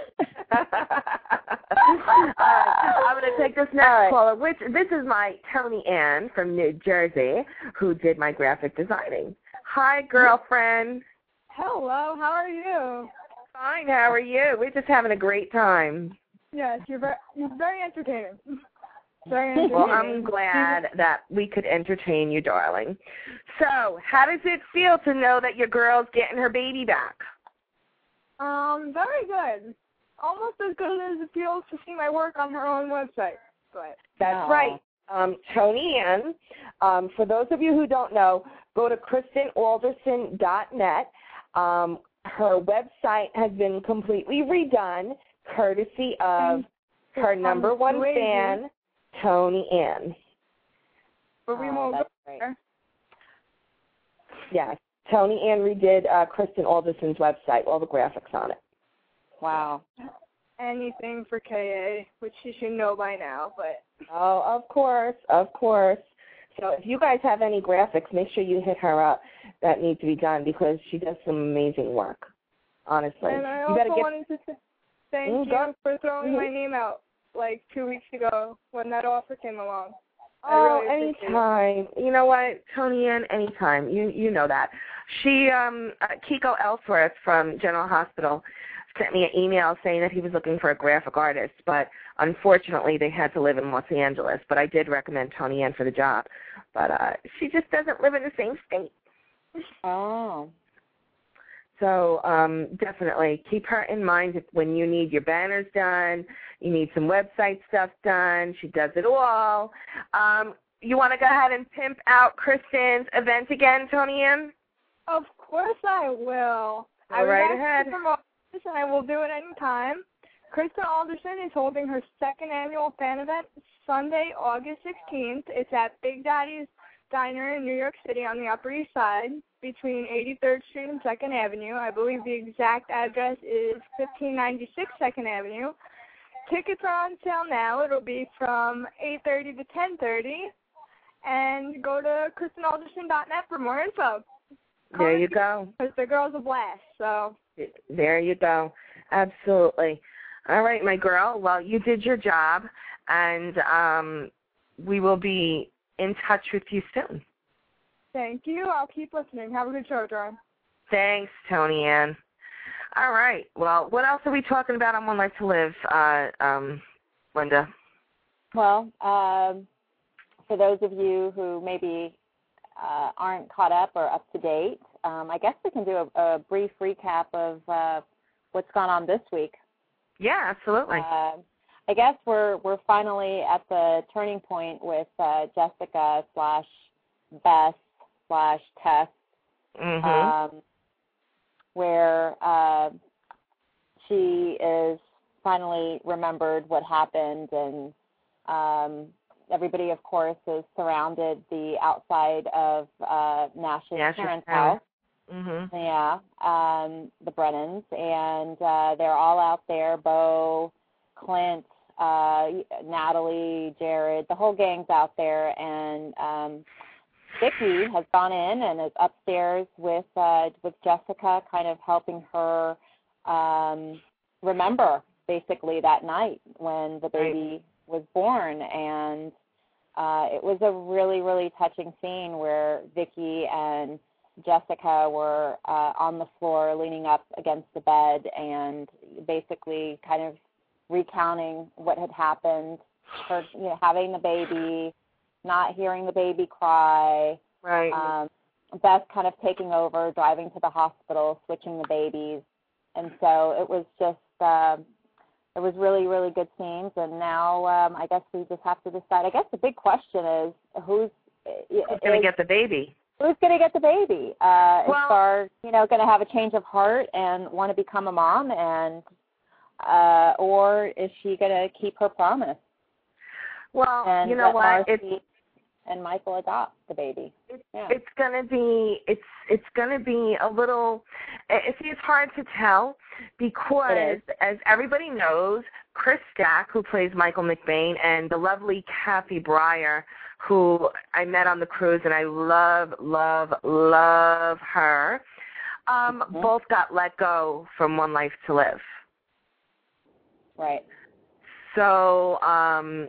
uh, I'm going to take this next right. caller, which this is my Tony Ann from New Jersey, who did my graphic designing. Hi, girlfriend. Hello, how are you? Fine, how are you? We're just having a great time. Yes, you're very, you're very entertaining. Very entertaining. Well, I'm glad that we could entertain you, darling. So, how does it feel to know that your girl's getting her baby back? Um, very good. Almost as good as it feels to see my work on her own website. But That's Aww. right. Um, Tony Ann, um, for those of you who don't know, go to kristen alderson dot net. Um, her website has been completely redone, courtesy of her number one fan, Tony Ann. But we Oh, won't that's go great. there. Yes, Tony Ann redid uh, Kristen Alderson's website, all the graphics on it. Wow. Anything for K A, which you should know by now, but Oh, of course, of course. So if you guys have any graphics, make sure you hit her up. That needs to be done because she does some amazing work, honestly. and I you also better get, wanted to say thank Mm, you go. for throwing Mhm. my name out like two weeks ago when that offer came along. I Oh, really appreciate it. anytime. You know what, Tony Ann, anytime. You you know that. She, um, uh, Kiko Ellsworth from General Hospital sent me an email saying that he was looking for a graphic artist, but unfortunately they had to live in Los Angeles. But I did recommend Tony Ann for the job. But uh, she just doesn't live in the same state. Oh. So um, definitely keep her in mind if, when you need your banners done, you need some website stuff done. She does it all. Um, you want to go ahead and pimp out Kristen's event again, Tony Ann? Of course I will. Go I was right asked ahead. to promote this, and I will do it anytime. Kristen Alderson is holding her second annual fan event Sunday, August sixteenth. It's at Big Daddy's Diner in New York City on the Upper East Side between eighty-third Street and second Avenue. I believe the exact address is fifteen ninety-six second Avenue. Tickets are on sale now. It'll be from eight thirty to ten thirty. And go to kristen alderson dot net for more info. There you go. Because the girl's a blast. So There you go. Absolutely. All right, my girl. Well, you did your job, and um, we will be in touch with you soon. Thank you. I'll keep listening. Have a good show, John. Thanks, Tony Ann. All right. Well, what else are we talking about on One Life to Live, uh, um, Linda? Well, um, for those of you who maybe uh, aren't caught up or up to date, um, I guess we can do a, a brief recap of uh, what's gone on this week. Yeah, absolutely. Uh, I guess we're we're finally at the turning point with uh, Jessica slash Bess slash Tess, mm-hmm. um, where uh, she is finally remembered what happened, and um, everybody, of course, is surrounded the outside of uh, Nash's Nash's parents' parents. house. Mm-hmm. Yeah, um, the Brennans, and uh, they're all out there. Bo, Clint, uh, Natalie, Jared, the whole gang's out there, and um, Vicki has gone in and is upstairs with uh, with Jessica, kind of helping her um, remember basically that night when the baby was born, and uh, it was a really, really touching scene where Vicki and Jessica were uh, on the floor leaning up against the bed and basically kind of recounting what had happened, her, you know, having the baby, not hearing the baby cry, right. um, Beth kind of taking over, driving to the hospital, switching the babies. And so it was just, uh, it was really, really good scenes. And now um, I guess we just have to decide. I guess the big question is who's, who's going to get the baby? Who's going to get the baby? Uh, well, as far as, you know, going to have a change of heart and want to become a mom, and uh, or is she going to keep her promise? Well, and you know what? Marcy It's, and Michael adopt the baby. It's, yeah. it's going to be it's it's going to be a little. It, see, it's hard to tell because, as everybody knows, Chris Stack, who plays Michael McBain, and the lovely Kathy Breyer, who I met on the cruise, and I love, love, love her, um, mm-hmm. both got let go from One Life to Live. Right. So um,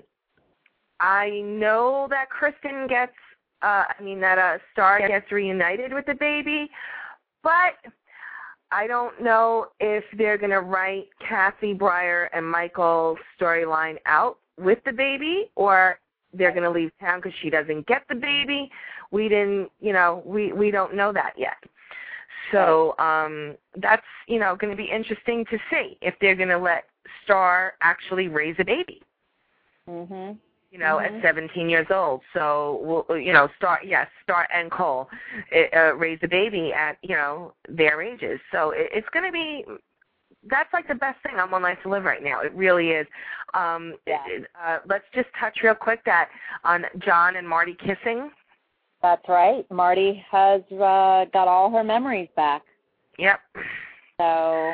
I know that Kristen gets, uh, I mean, that uh, Star gets reunited with the baby, but I don't know if they're going to write Kathy Breyer and Michael's storyline out with the baby, or they're going to leave town because she doesn't get the baby. We didn't, you know, we, we don't know that yet. So um, that's, you know, going to be interesting to see if they're going to let Star actually raise a baby, mm-hmm. you know, mm-hmm. at seventeen years old. So, we'll, you know, Star, yes, Star and Cole uh, raise a baby at, you know, their ages. So it, it's going to be, that's like the best thing on One Life to Live right now. It really is. Um, yeah. it, uh, let's just touch real quick that on John and Marty kissing. That's right. Marty has uh, got all her memories back. Yep. So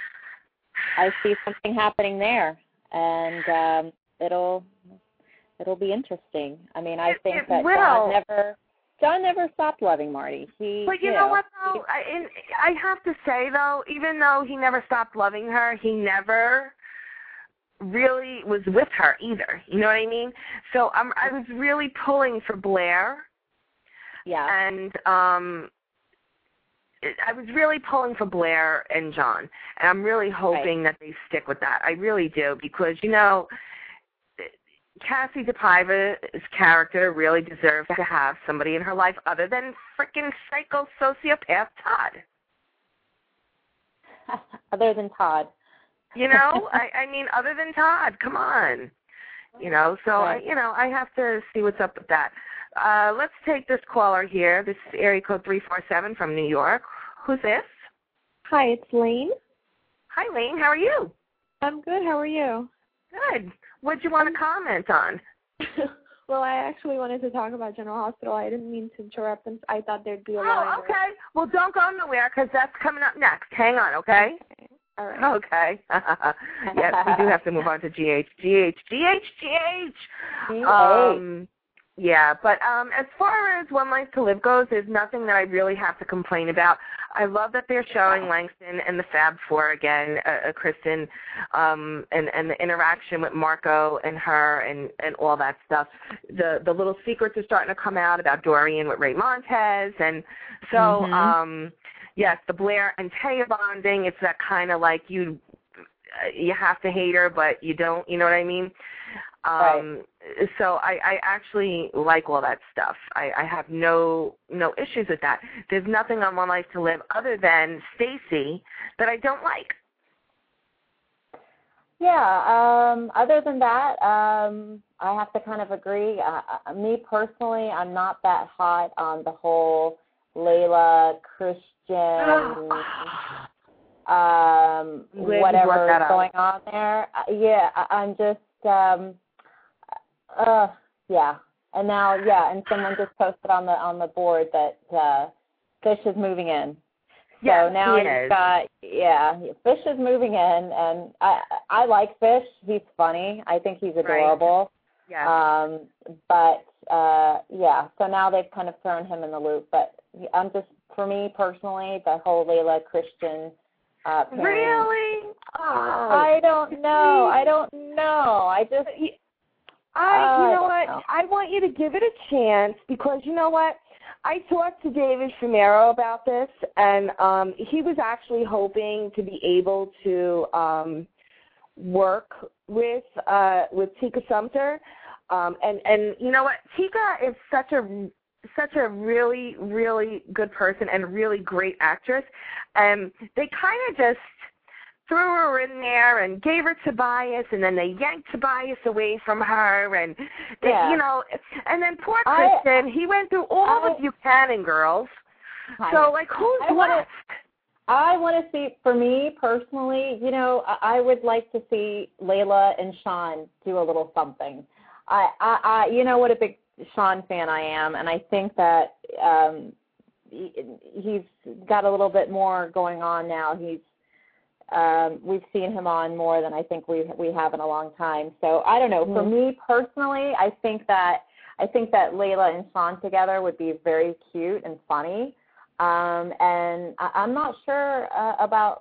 I see something happening there, and um, it'll it'll be interesting. I mean, I it, think it that will. John never John never stopped loving Marty. He, but you, you know, know what, though? I, and I have to say, though, even though he never stopped loving her, he never really was with her either. You know what I mean? So um, I was really pulling for Blair. Yeah. And um, it, I was really pulling for Blair and John. And I'm really hoping right. that they stick with that. I really do, because, you know, Cassie DePaiva's character really deserves to have somebody in her life other than frickin' psycho sociopath Todd. Other than Todd. You know, I, I mean, other than Todd, come on. You know, so, right. I, you know, I have to see what's up with that. Uh, let's take this caller here. This is area code three four seven from New York. Who's this? Hi, it's Lane. Hi, Lane. How are you? I'm good. How are you? Good. What do you want to comment on? Well, I actually wanted to talk about General Hospital. I didn't mean to interrupt them. I thought there'd be a line. Oh, okay. Well, don't go nowhere because that's coming up next. Hang on, okay? Okay. All right. Okay. Yes, we do have to move on to G H. G H. G H. G H. G H. Um, Yeah, but um, as far as One Life to Live goes, there's nothing that I really have to complain about. I love that they're showing Langston and the Fab Four again, uh, uh, Kristen, um, and, and the interaction with Marco and her and, and all that stuff. The the little secrets are starting to come out about Dorian with Ray Montez. And so, mm-hmm. um, yes, the Blair and Taya bonding, it's that kind of like you you have to hate her, but you don't, you know what I mean? Um, right. So I, I actually like all that stuff. I, I have no no issues with that. There's nothing on One Life to Live other than Stacy that I don't like. Yeah. Um, other than that, um, I have to kind of agree. Uh, me personally, I'm not that hot on the whole Layla, Christian, um, whatever is going on there. Uh, yeah, I, I'm just. Um, Uh, yeah, and now, yeah, and someone just posted on the on the board that uh, Fish is moving in. So yes, now he you've is. got, yeah, Fish is moving in, and I I like Fish. He's funny. I think he's adorable. Right. Yeah. Um, but uh, yeah, so now they've kind of thrown him in the loop. But I'm just, for me personally, the whole Layla Christian. Uh, really? Oh, I don't know. I don't know. I just. I, you uh, know what, know. I want you to give it a chance because, you know what, I talked to David Fumero about this, and um, he was actually hoping to be able to um, work with uh, with Tika Sumpter. Um, and, and you know what, Tika is such a such a really, really good person and really great actress. And they kind of just threw her in there and gave her Tobias, and then they yanked Tobias away from her, and they, yeah. you know, and then poor Kristen, I, he went through all I, the Buchanan girls. I, so, like, who's I wanna, left? I want to see, for me personally, you know, I, I would like to see Layla and Sean do a little something. I, I, I, you know what a big Sean fan I am, and I think that um, he, he's got a little bit more going on now. He's Um, we've seen him on more than I think we we have in a long time. So I don't know. Mm-hmm. For me personally, I think that I think that Layla and Sean together would be very cute and funny. Um, and I, I'm not sure uh, about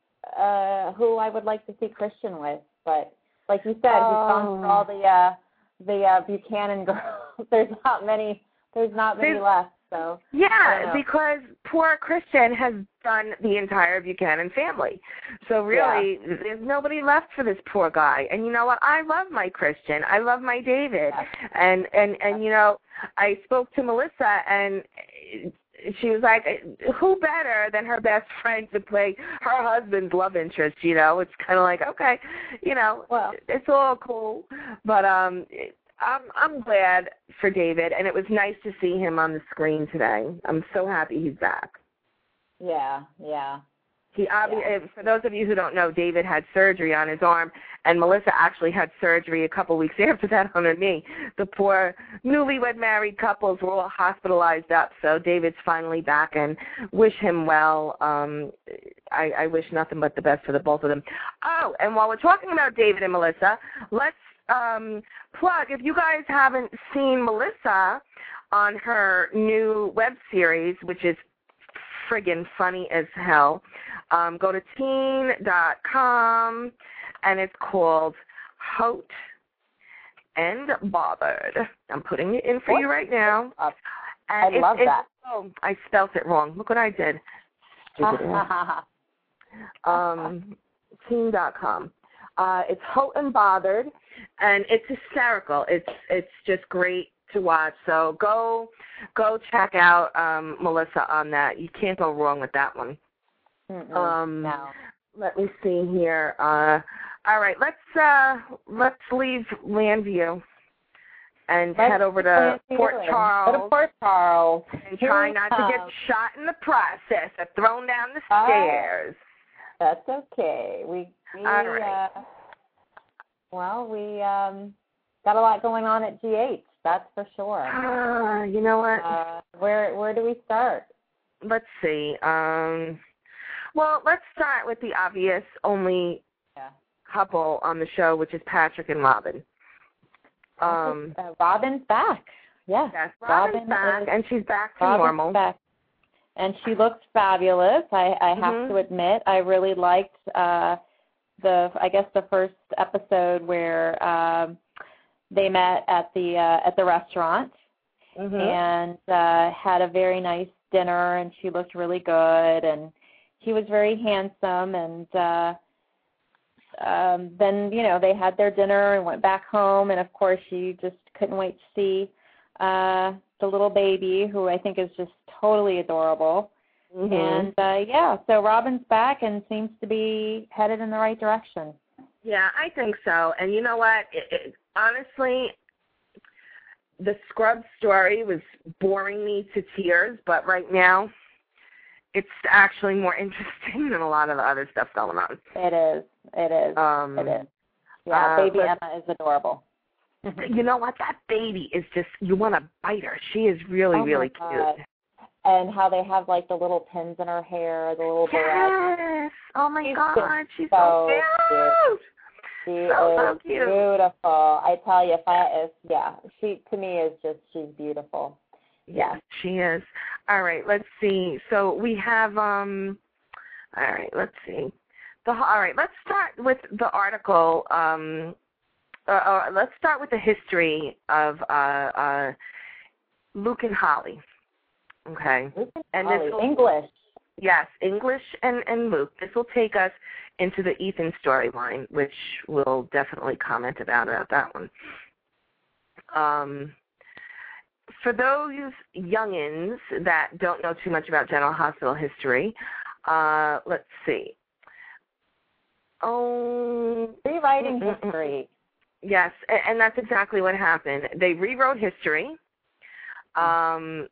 uh, who I would like to see Christian with, but like you said, oh. he's gone through all the uh, the uh, Buchanan girls. There's not many. There's not many There's- left. So yeah, because poor Christian has done the entire Buchanan family. So really, yeah. there's nobody left for this poor guy. And you know what? I love my Christian. I love my David. Yeah. And, and, and, you know, I spoke to Melissa, and she was like, who better than her best friend to play her husband's love interest, you know? It's kind of like, okay, you know, well, it's all cool. But, um... I'm I'm glad for David, and it was nice to see him on the screen today. I'm so happy he's back. Yeah, yeah. He obviously, yeah. For those of you who don't know, David had surgery on his arm, and Melissa actually had surgery a couple weeks after that on her knee. The poor newlywed married couples were all hospitalized up, so David's finally back, and wish him well. Um, I, I wish nothing but the best for the both of them. Oh, and while we're talking about David and Melissa, let's Um, plug, if you guys haven't seen Melissa on her new web series, which is friggin' funny as hell, um, go to teen dot com, and it's called Hot and Bothered. I'm putting it in for what? you right now. Uh, and I love it, that. Oh, I spelt it wrong. Look what I did. Stupid. um, teen dot com. Uh, it's Hot and Bothered, and it's hysterical. It's it's just great to watch. So go go check out um, Melissa on that. You can't go wrong with that one. Mm-mm, um, no. Let me see here. Uh, all right, let's uh, let's leave Landview and let's head over to Port Charles. Go to Port Charles. And try not to get shot in the process or thrown down the uh, stairs. That's okay. We we All right. uh, well we um got a lot going on at G H. That's for sure. Uh, you know what? Uh, where where do we start? Let's see. Um, well, let's start with the obvious only yeah. couple on the show, which is Patrick and Robin. Um, uh, Robin's back. Yeah. Yes, Robin's Robin back, is, and she's back to Robin's normal. back. And she looks fabulous. I, I have Mhm. to admit, I really liked uh, the, I guess, the first episode where um, they met at the uh, at the restaurant Mhm. and uh, had a very nice dinner, and she looked really good, and he was very handsome, and uh, um, then, you know, they had their dinner and went back home, and of course she just couldn't wait to see uh, the little baby, who I think is just totally adorable. Mhm. And, uh, yeah, so Robin's back and seems to be headed in the right direction. Yeah, I think so. And you know what? It, it, honestly, the Scrubs story was boring me to tears, but right now it's actually more interesting than a lot of the other stuff going on. It is. It is. Um, it is. Yeah, uh, baby but- Emma is adorable. You know what? That baby is just, you want to bite her. She is really, Oh, my really God. cute. And how they have, like, the little pins in her hair, the little barrette. Yes. Oh, my She's God. She's so so cute. She So, is so cute. beautiful. I tell you, if I, if, yeah, she, to me, is just, she's beautiful. Yes, she is. All right, let's see. So we have, um, all right, let's see. The All right, let's start with the article. Um, uh, uh, let's start with the history of uh, uh, Luke and Holly. Okay. Luke and And Holly, this will, English. Yes, English and, and Luke. This will take us into the Ethan storyline, which we'll definitely comment about, about that one. Um, for those youngins that don't know too much about General Hospital history, uh, let's see. Oh, Rewriting mm-mm-mm. history. Yes, and, and that's exactly what happened. They rewrote history. Um,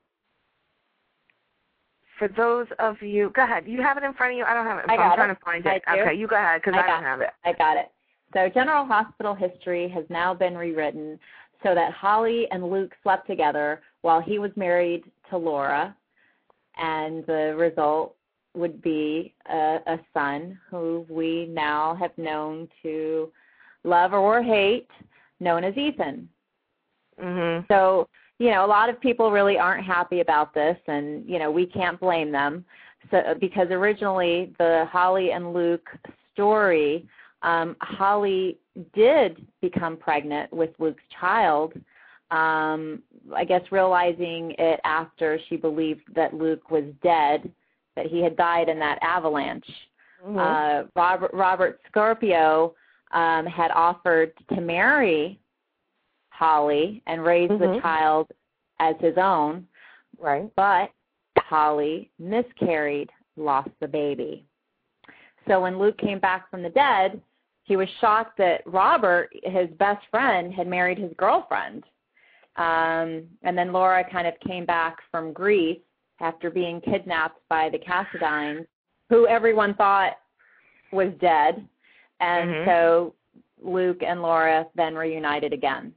for those of you, go ahead. You have it in front of you. I don't have it. I got I'm trying it. to find I it. do. Okay, you go ahead because I, I I got don't have it. I got it. So General Hospital history has now been rewritten so that Holly and Luke slept together while he was married to Laura, and the result would be a, a son who we now have known to love or hate, known as Ethan. Mhm. So, you know, a lot of people really aren't happy about this, and, you know, we can't blame them. So, because originally the Holly and Luke story, um, Holly did become pregnant with Luke's child, um, I guess realizing it after she believed that Luke was dead, that he had died in that avalanche. Mhm. Uh, Robert, Robert Scorpio um, had offered to marry Holly and raise Mhm. the child as his own, Right. but Holly miscarried, lost the baby. So when Luke came back from the dead, he was shocked that Robert, his best friend, had married his girlfriend. Um, and then Laura kind of came back from Greece after being kidnapped by the Cassidines, who everyone thought was dead. And Mhm. so Luke and Laura then reunited again.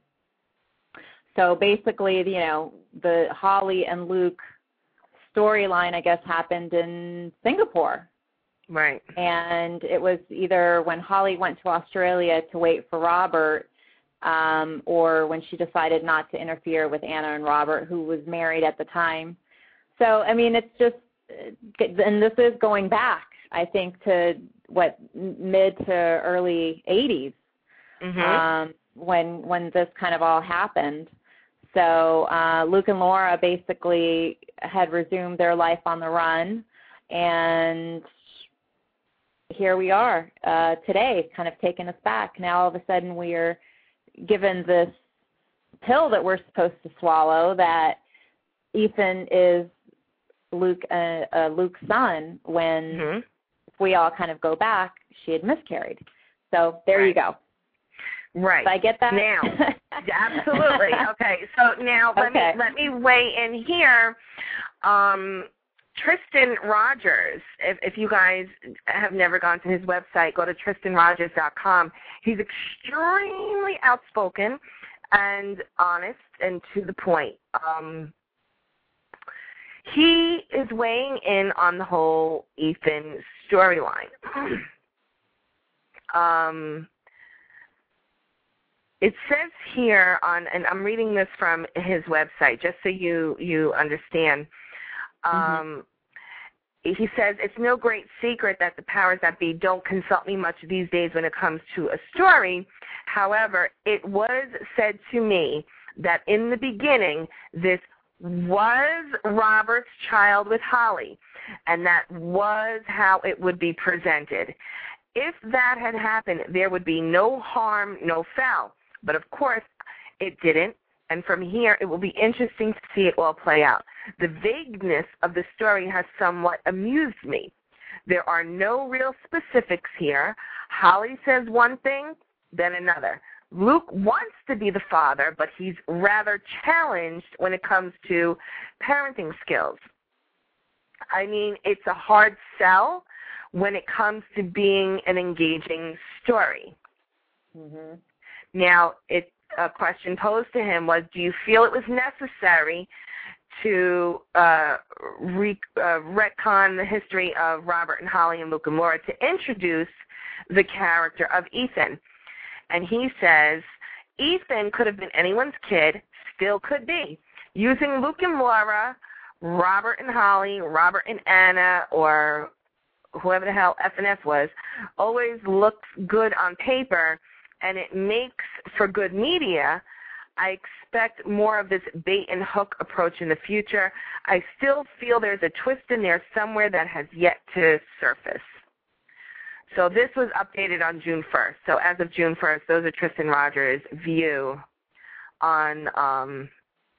So basically, you know, the Holly and Luke storyline, I guess, happened in Singapore. Right. And it was either when Holly went to Australia to wait for Robert, um, or when she decided not to interfere with Anna and Robert, who was married at the time. So, I mean, it's just, and this is going back, I think, to what, mid to early eighties, Mhm. um, when when this kind of all happened. So uh, Luke and Laura basically had resumed their life on the run, and here we are uh, today, kind of taking us back. Now all of a sudden we are given this pill that we're supposed to swallow that Ethan is Luke, uh, uh, Luke's son, when Mhm. if we all kind of go back, she had miscarried. So there Right. you go. Right. Did I get that? Now, absolutely. Okay, so now let Okay. me let me weigh in here. Um, Tristan Rogers, if, if you guys have never gone to his website, go to tristan rogers dot com. He's extremely outspoken and honest and to the point. Um, he is weighing in on the whole Ethan storyline. um. it says here on, and I'm reading this from his website, just so you you understand. Um, mm-hmm. He says, it's no great secret that the powers that be don't consult me much these days when it comes to a story. However, it was said to me that in the beginning, this was Robert's child with Holly, and that was how it would be presented. If that had happened, there would be no harm, no foul. But, of course, it didn't. And from here, it will be interesting to see it all play out. The vagueness of the story has somewhat amused me. There are no real specifics here. Holly says one thing, then another. Luke wants to be the father, but he's rather challenged when it comes to parenting skills. I mean, it's a hard sell when it comes to being an engaging story. Mm-hmm. Now, it a question posed to him was, do you feel it was necessary to uh, re- uh, retcon the history of Robert and Holly and Luke and Laura to introduce the character of Ethan? And he says, Ethan could have been anyone's kid, still could be. Using Luke and Laura, Robert and Holly, Robert and Anna, or whoever the hell F and F was, always looks good on paper, and it makes for good media. I expect more of this bait and hook approach in the future. I still feel there's a twist in there somewhere that has yet to surface. So this was updated on June first. So as of June first, those are Tristan Rogers' view on um,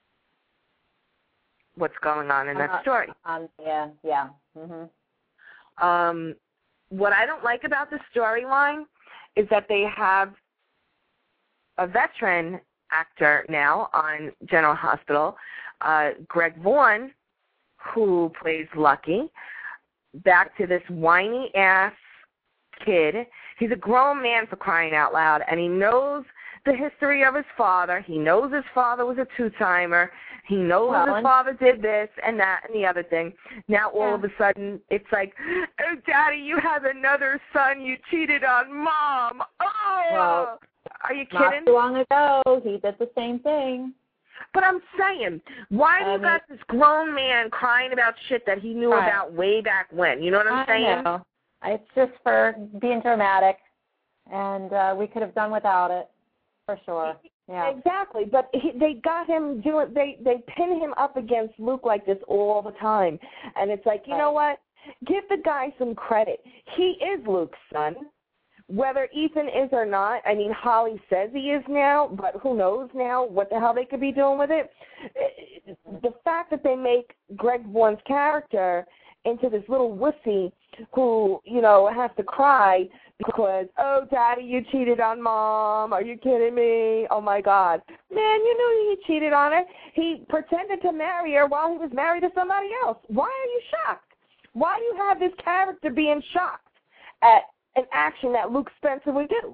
what's going on in that uh, story. Um, yeah, yeah. Mm-hmm. Um, what I don't like about the storyline is that they have a veteran actor now on General Hospital, uh, Greg Vaughn, who plays Lucky, back to this whiny-ass kid. He's a grown man, for crying out loud, and he knows the history of his father. He knows his father was a two-timer. He knows well, his father did this and that and the other thing. Now all yeah. of a sudden it's like, oh, Daddy, you have another son. You cheated on Mom. Oh, well, are you not kidding? too long ago, he did the same thing. But I'm saying, why do you got this grown man crying about shit that he knew right. about way back when? You know what I'm I saying? know. It's just for being dramatic, and uh, we could have done without it, for sure. Yeah. Exactly, but he, they got him doing. They they pin him up against Luke like this all the time, and it's like, you right. know what? Give the guy some credit. He is Luke's son, whether Ethan is or not. I mean, Holly says he is now, but who knows now what the hell they could be doing with it? The fact that they make Greg Vaughn's character into this little wussy who, you know, has to cry because, oh, Daddy, you cheated on Mom. Are you kidding me? Oh, my God. Man, you knew he cheated on her. He pretended to marry her while he was married to somebody else. Why are you shocked? Why do you have this character being shocked at an action that Luke Spencer would do?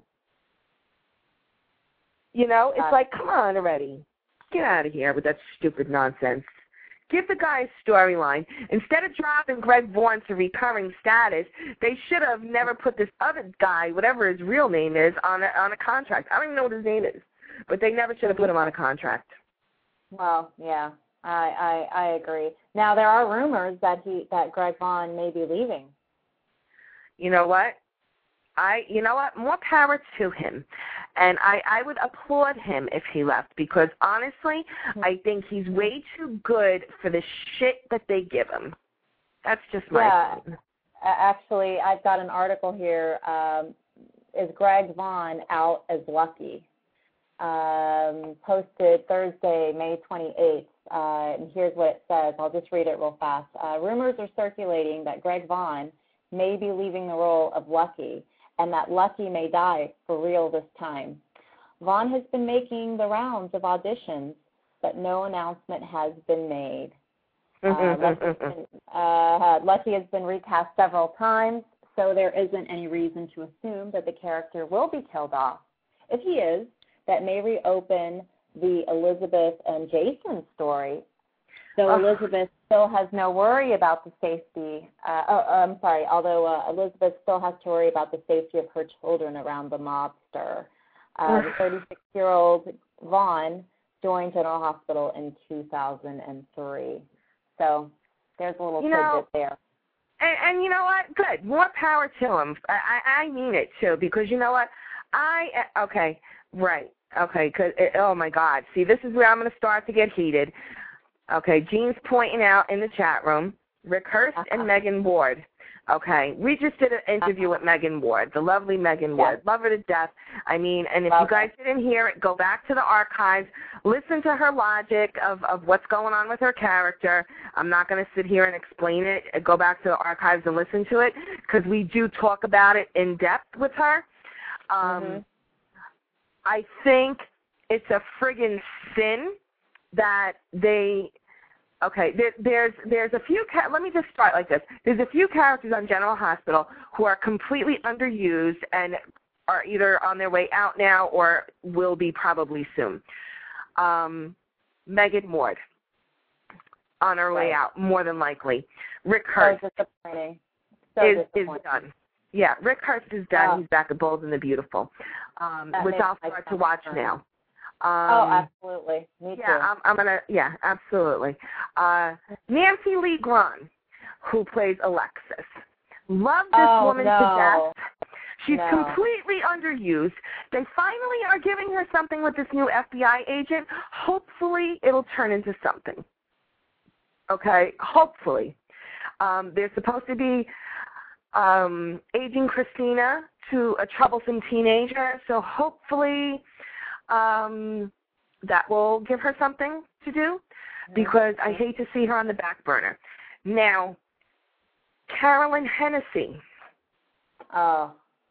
You know, it's like, come on already. Get out of here with that stupid nonsense. Give the guy a storyline. Instead of dropping Greg Vaughn to recurring status, they should have never put this other guy, whatever his real name is, on a, on a contract. I don't even know what his name is, but they never should have put him on a contract. Well, yeah, I, I I agree. Now there are rumors that he that Greg Vaughn may be leaving. You know what? I you know what? More power to him. And I, I would applaud him if he left because, honestly, mm-hmm. I think he's way too good for the shit that they give him. That's just my yeah. opinion. Actually, I've got an article here. Um, is Greg Vaughn out as Lucky? Um, posted Thursday, May twenty-eighth. Uh, and here's what it says. I'll just read it real fast. Uh, rumors are circulating that Greg Vaughn may be leaving the role of Lucky, and that Lucky may die for real this time. Vaughn has been making the rounds of auditions, but no announcement has been made. Uh, Lucky, has been, uh, Lucky has been recast several times, so there isn't any reason to assume that the character will be killed off. If he is, that may reopen the Elizabeth and Jason story, though oh. Elizabeth still has no worry about the safety. Uh, oh, I'm sorry, although uh, Elizabeth still has to worry about the safety of her children around the mobster. Uh, the thirty-six-year-old Vaughn joined General Hospital in two thousand three. So there's a little you tidbit know, there. And, and you know what? Good. More power to him. I, I, I mean it, too, because you know what? I, okay, right. Okay, cause it, oh, my God. See, this is where I'm going to start to get heated. Okay, Jean's pointing out in the chat room, Rick Hurst uh-huh. and Megan Ward. Okay, we just did an interview uh-huh. with Megan Ward, the lovely Megan Ward. Yes. Love her to death. I mean, and if Love you guys her. didn't hear it, go back to the archives, listen to her logic of, of what's going on with her character. I'm not going to sit here and explain it. Go back to the archives and listen to it, because we do talk about it in depth with her. Um, mm-hmm. I think it's a friggin' sin that they... Okay, there, there's there's a few, let me just start like this. There's a few characters on General Hospital who are completely underused and are either on their way out now or will be probably soon. Um, Megan Ward, on her right. way out, more than likely. Rick Hurst so disappointing. So is, disappointing. is done. Yeah, Rick Hurst is done. Oh. He's back at Bold and the Beautiful, um, which I'll start to watch fun. now. Um, oh, absolutely. Me yeah, too. I'm, I'm gonna. Yeah, absolutely. Uh, Nancy Lee Grahn, who plays Alexis, love this oh, woman no. to death. She's no. completely underused. They finally are giving her something with this new F B I agent. Hopefully, it'll turn into something. Okay, hopefully. Um, they're supposed to be um, aging Christina to a troublesome teenager, so hopefully. Um, that will give her something to do, because I hate to see her on the back burner. Now, Carolyn Hennessy oh.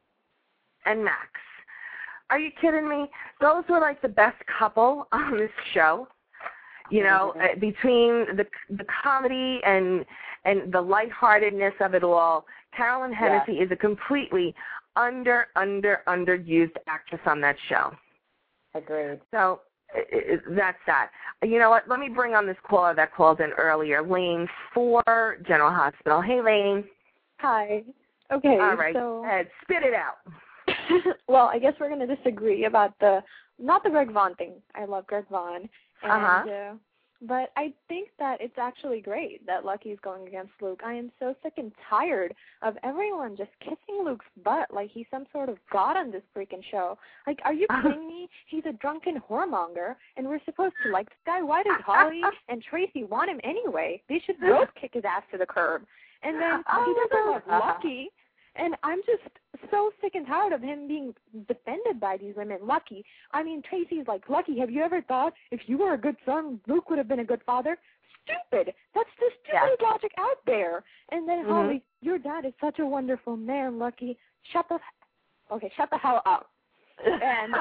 and Max. Are you kidding me? Those were like the best couple on this show. You know, mm-hmm. uh, between the the comedy and and the lightheartedness of it all, Carolyn Hennessy yeah. is a completely under, under, underused actress on that show. Agreed. So it, it, that's that. You know what? Let me bring on this caller that called in earlier, Lane for General Hospital. Hey, Lane. Hi. Okay. All right. So, Go ahead. Spit it out. well, I guess we're going to disagree about the, not the Greg Vaughn thing. I love Greg Vaughn. And, uh-huh. uh, but I think that it's actually great that Lucky's going against Luke. I am so sick and tired of everyone just kissing Luke's butt like he's some sort of god on this freaking show. Like, are you kidding me? He's a drunken whoremonger, and we're supposed to like this guy. Why does Holly and Tracy want him anyway? They should both kick his ass to the curb. And then he doesn't love Lucky. And I'm just so sick and tired of him being defended by these women. Lucky. I mean, Tracy's like, Lucky, have you ever thought if you were a good son, Luke would have been a good father? Stupid. That's the stupidest yeah. logic out there. And then mm-hmm. Holly, your dad is such a wonderful man, Lucky. Shut the, okay, shut the hell up. And,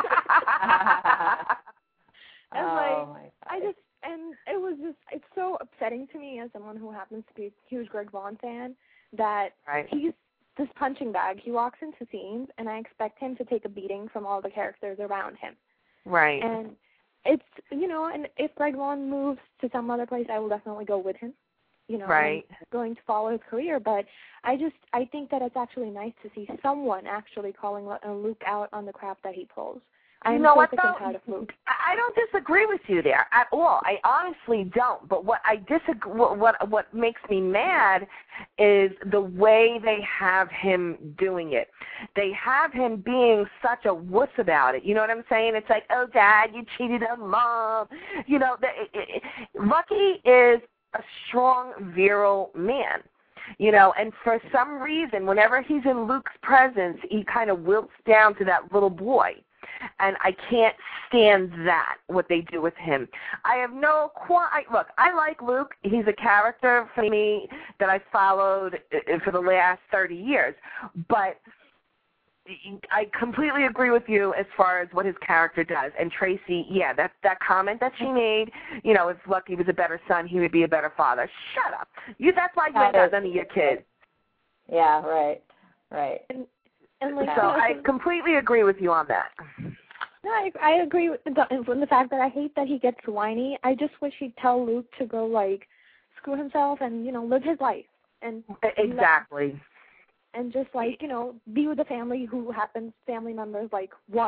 and oh, like, I just, and it was just, it's so upsetting to me as someone who happens to be a huge Greg Vaughn fan that right. he's this punching bag. He walks into scenes, and I expect him to take a beating from all the characters around him. Right. And it's, you know, and if Greg Vaughn moves to some other place, I will definitely go with him. You know, right. I'm going to follow his career. But I just, I think that it's actually nice to see someone actually calling Luke out on the crap that he pulls. I'm you know so what, sick though? and tired of Luke. I don't disagree with you there at all. I honestly don't. But what I disagree, what, what what makes me mad is the way they have him doing it. They have him being such a wuss about it. You know what I'm saying? It's like, oh, Dad, you cheated on Mom. You know, the, it, it, Lucky is a strong, virile man. You know, and for some reason, whenever he's in Luke's presence, he kind of wilts down to that little boy. And I can't stand that, what they do with him. I have no qu- – look, I like Luke. He's a character for me that I followed for the last thirty years. But I completely agree with you as far as what his character does. And Tracy, yeah, that, that comment that she made, you know, if Lucky was a better son, he would be a better father. Shut up. You. That's why you ain't got none of your kids. Yeah, right, right. And, And like, so I completely agree with you on that. No, I, I agree with the, with the fact that I hate that he gets whiny. I just wish he'd tell Luke to go, like, screw himself and, you know, live his life. And Exactly. And, and just, like, you know, be with a family who happens, family members, like, one,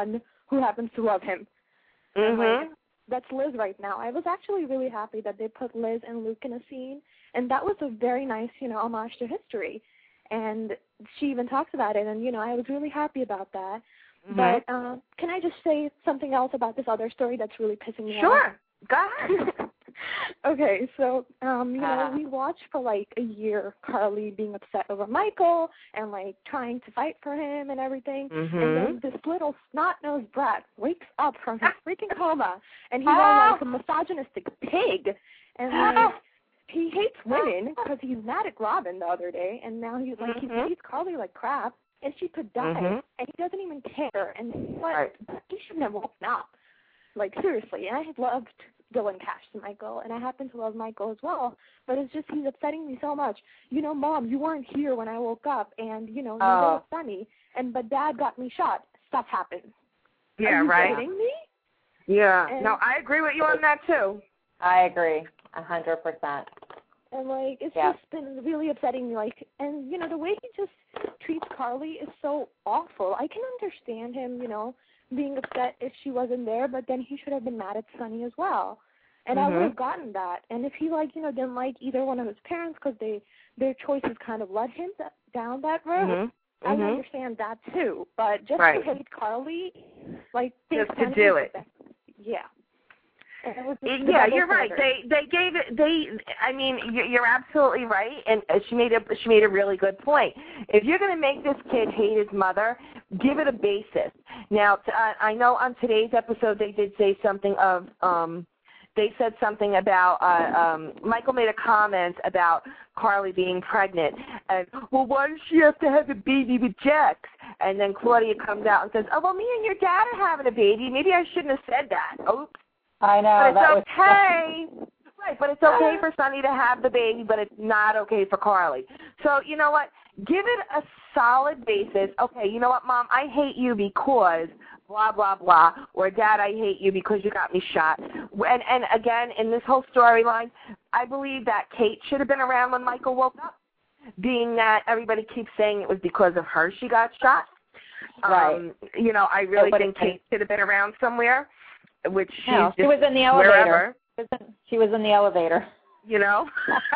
who happens to love him. Mm-hmm. And, like, that's Liz right now. I was actually really happy that they put Liz and Luke in a scene, and that was a very nice, you know, homage to history. And she even talks about it, and, you know, I was really happy about that. Mm-hmm. But uh, can I just say something else about this other story that's really pissing me sure. off? Sure. Go ahead. Okay, so, um, you know, Uh. we watched for, like, a year Carly being upset over Michael and, like, trying to fight for him and everything. Mm-hmm. And then this little snot-nosed brat wakes up from his freaking coma, and he's all, like, a misogynistic pig. And, like, he hates women because he's mad at Robin the other day, and now he's, like, mm-hmm. he treats Carly like crap, and she could die, mm-hmm. and he doesn't even care. And what? Right. He shouldn't have woken up. Like, seriously. And I loved Dylan Cash to Michael, and I happen to love Michael as well, but it's just he's upsetting me so much. You know, Mom, you weren't here when I woke up, and, you know, you oh. were with Sunny, and but Dad got me shot. Stuff happens. Yeah, Are you right. kidding me? Yeah. And, no, I agree with you on that, too. I agree, a hundred percent. And, like, it's yeah. just been really upsetting me, like, and, you know, the way he just treats Carly is so awful. I can understand him, you know, being upset if she wasn't there, but then he should have been mad at Sunny as well. And mm-hmm. I would have gotten that. And if he, like, you know, didn't like either one of his parents because they their choices kind of led him th- down that road, mm-hmm. I mm-hmm. would understand that too. But just right. to hate Carly, like, just to do it. Yeah. And it was just yeah, you're right. They they gave it. They, I mean, you're absolutely right, and she made a she made a really good point. If you're going to make this kid hate his mother, give it a basis. Now, uh, I know on today's episode they did say something of, um, they said something about uh, um, Michael made a comment about Carly being pregnant, and well, why does she have to have a baby with Jax? And then Claudia comes out and says, oh, well, me and your dad are having a baby. Maybe I shouldn't have said that. Oops. I know. But it's that okay. Was... Right, but it's okay for Sunny to have the baby, but it's not okay for Carly. So, you know what? Give it a solid basis. Okay, you know what, Mom? I hate you because blah, blah, blah. Or, Dad, I hate you because you got me shot. And, and again, in this whole storyline, I believe that Kate should have been around when Michael woke up, being that everybody keeps saying it was because of her she got shot. Right. Um, you know, I really Nobody think Kate should have been around somewhere. Which she's no, she just was in the elevator. Wherever. She was in, she was in the elevator. You know?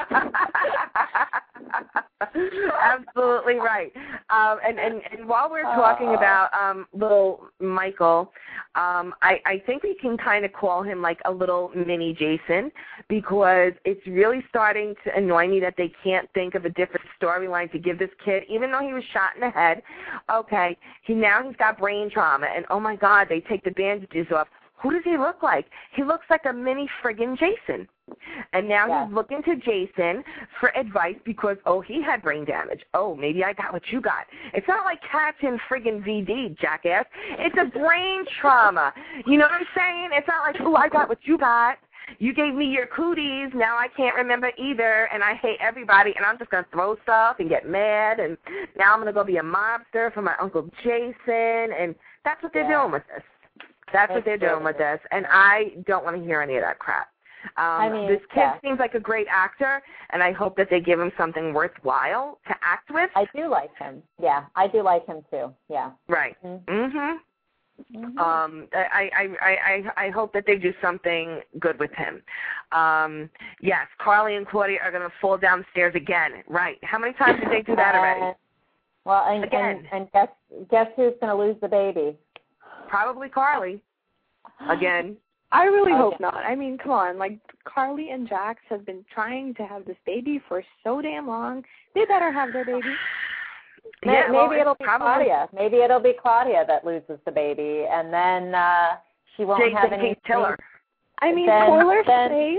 Absolutely right. Um, and, and, and while we're talking about um, little Michael, um, I, I think we can kind of call him like a little mini Jason, because it's really starting to annoy me that they can't think of a different storyline to give this kid, even though he was shot in the head. Okay, he now he's got brain trauma, and oh my God, they take the bandages off. Who does he look like? He looks like a mini friggin' Jason. And now yeah. he's looking to Jason for advice because, oh, he had brain damage. Oh, maybe I got what you got. It's not like cats in friggin' V D, jackass. It's a brain trauma. You know what I'm saying? It's not like, oh, I got what you got. You gave me your cooties. Now I can't remember either, and I hate everybody, and I'm just going to throw stuff and get mad, and now I'm going to go be a mobster for my Uncle Jason, and that's what they're yeah. doing with this. That's what they're doing with this, and I don't want to hear any of that crap. Um, I mean, this kid yeah. seems like a great actor, and I hope that they give him something worthwhile to act with. I do like him. Yeah, I do like him too. Yeah. Right. Mm-hmm. Mm-hmm. Mm-hmm. Um, I, I, I, I, I hope that they do something good with him. Um, yes, Carly and Claudia are going to fall down the stairs again. Right. How many times did they do that already? Uh, well, and, again. and, and guess guess who's going to lose the baby? Probably Carly. Again. I really okay. hope not. I mean, come on. Like, Carly and Jax have been trying to have this baby for so damn long. They better have their baby. Yeah, maybe well, it'll be probably... Claudia. Maybe it'll be Claudia that loses the baby, and then uh, she won't Jason have any. Tiller. I mean, then, spoilers then... say.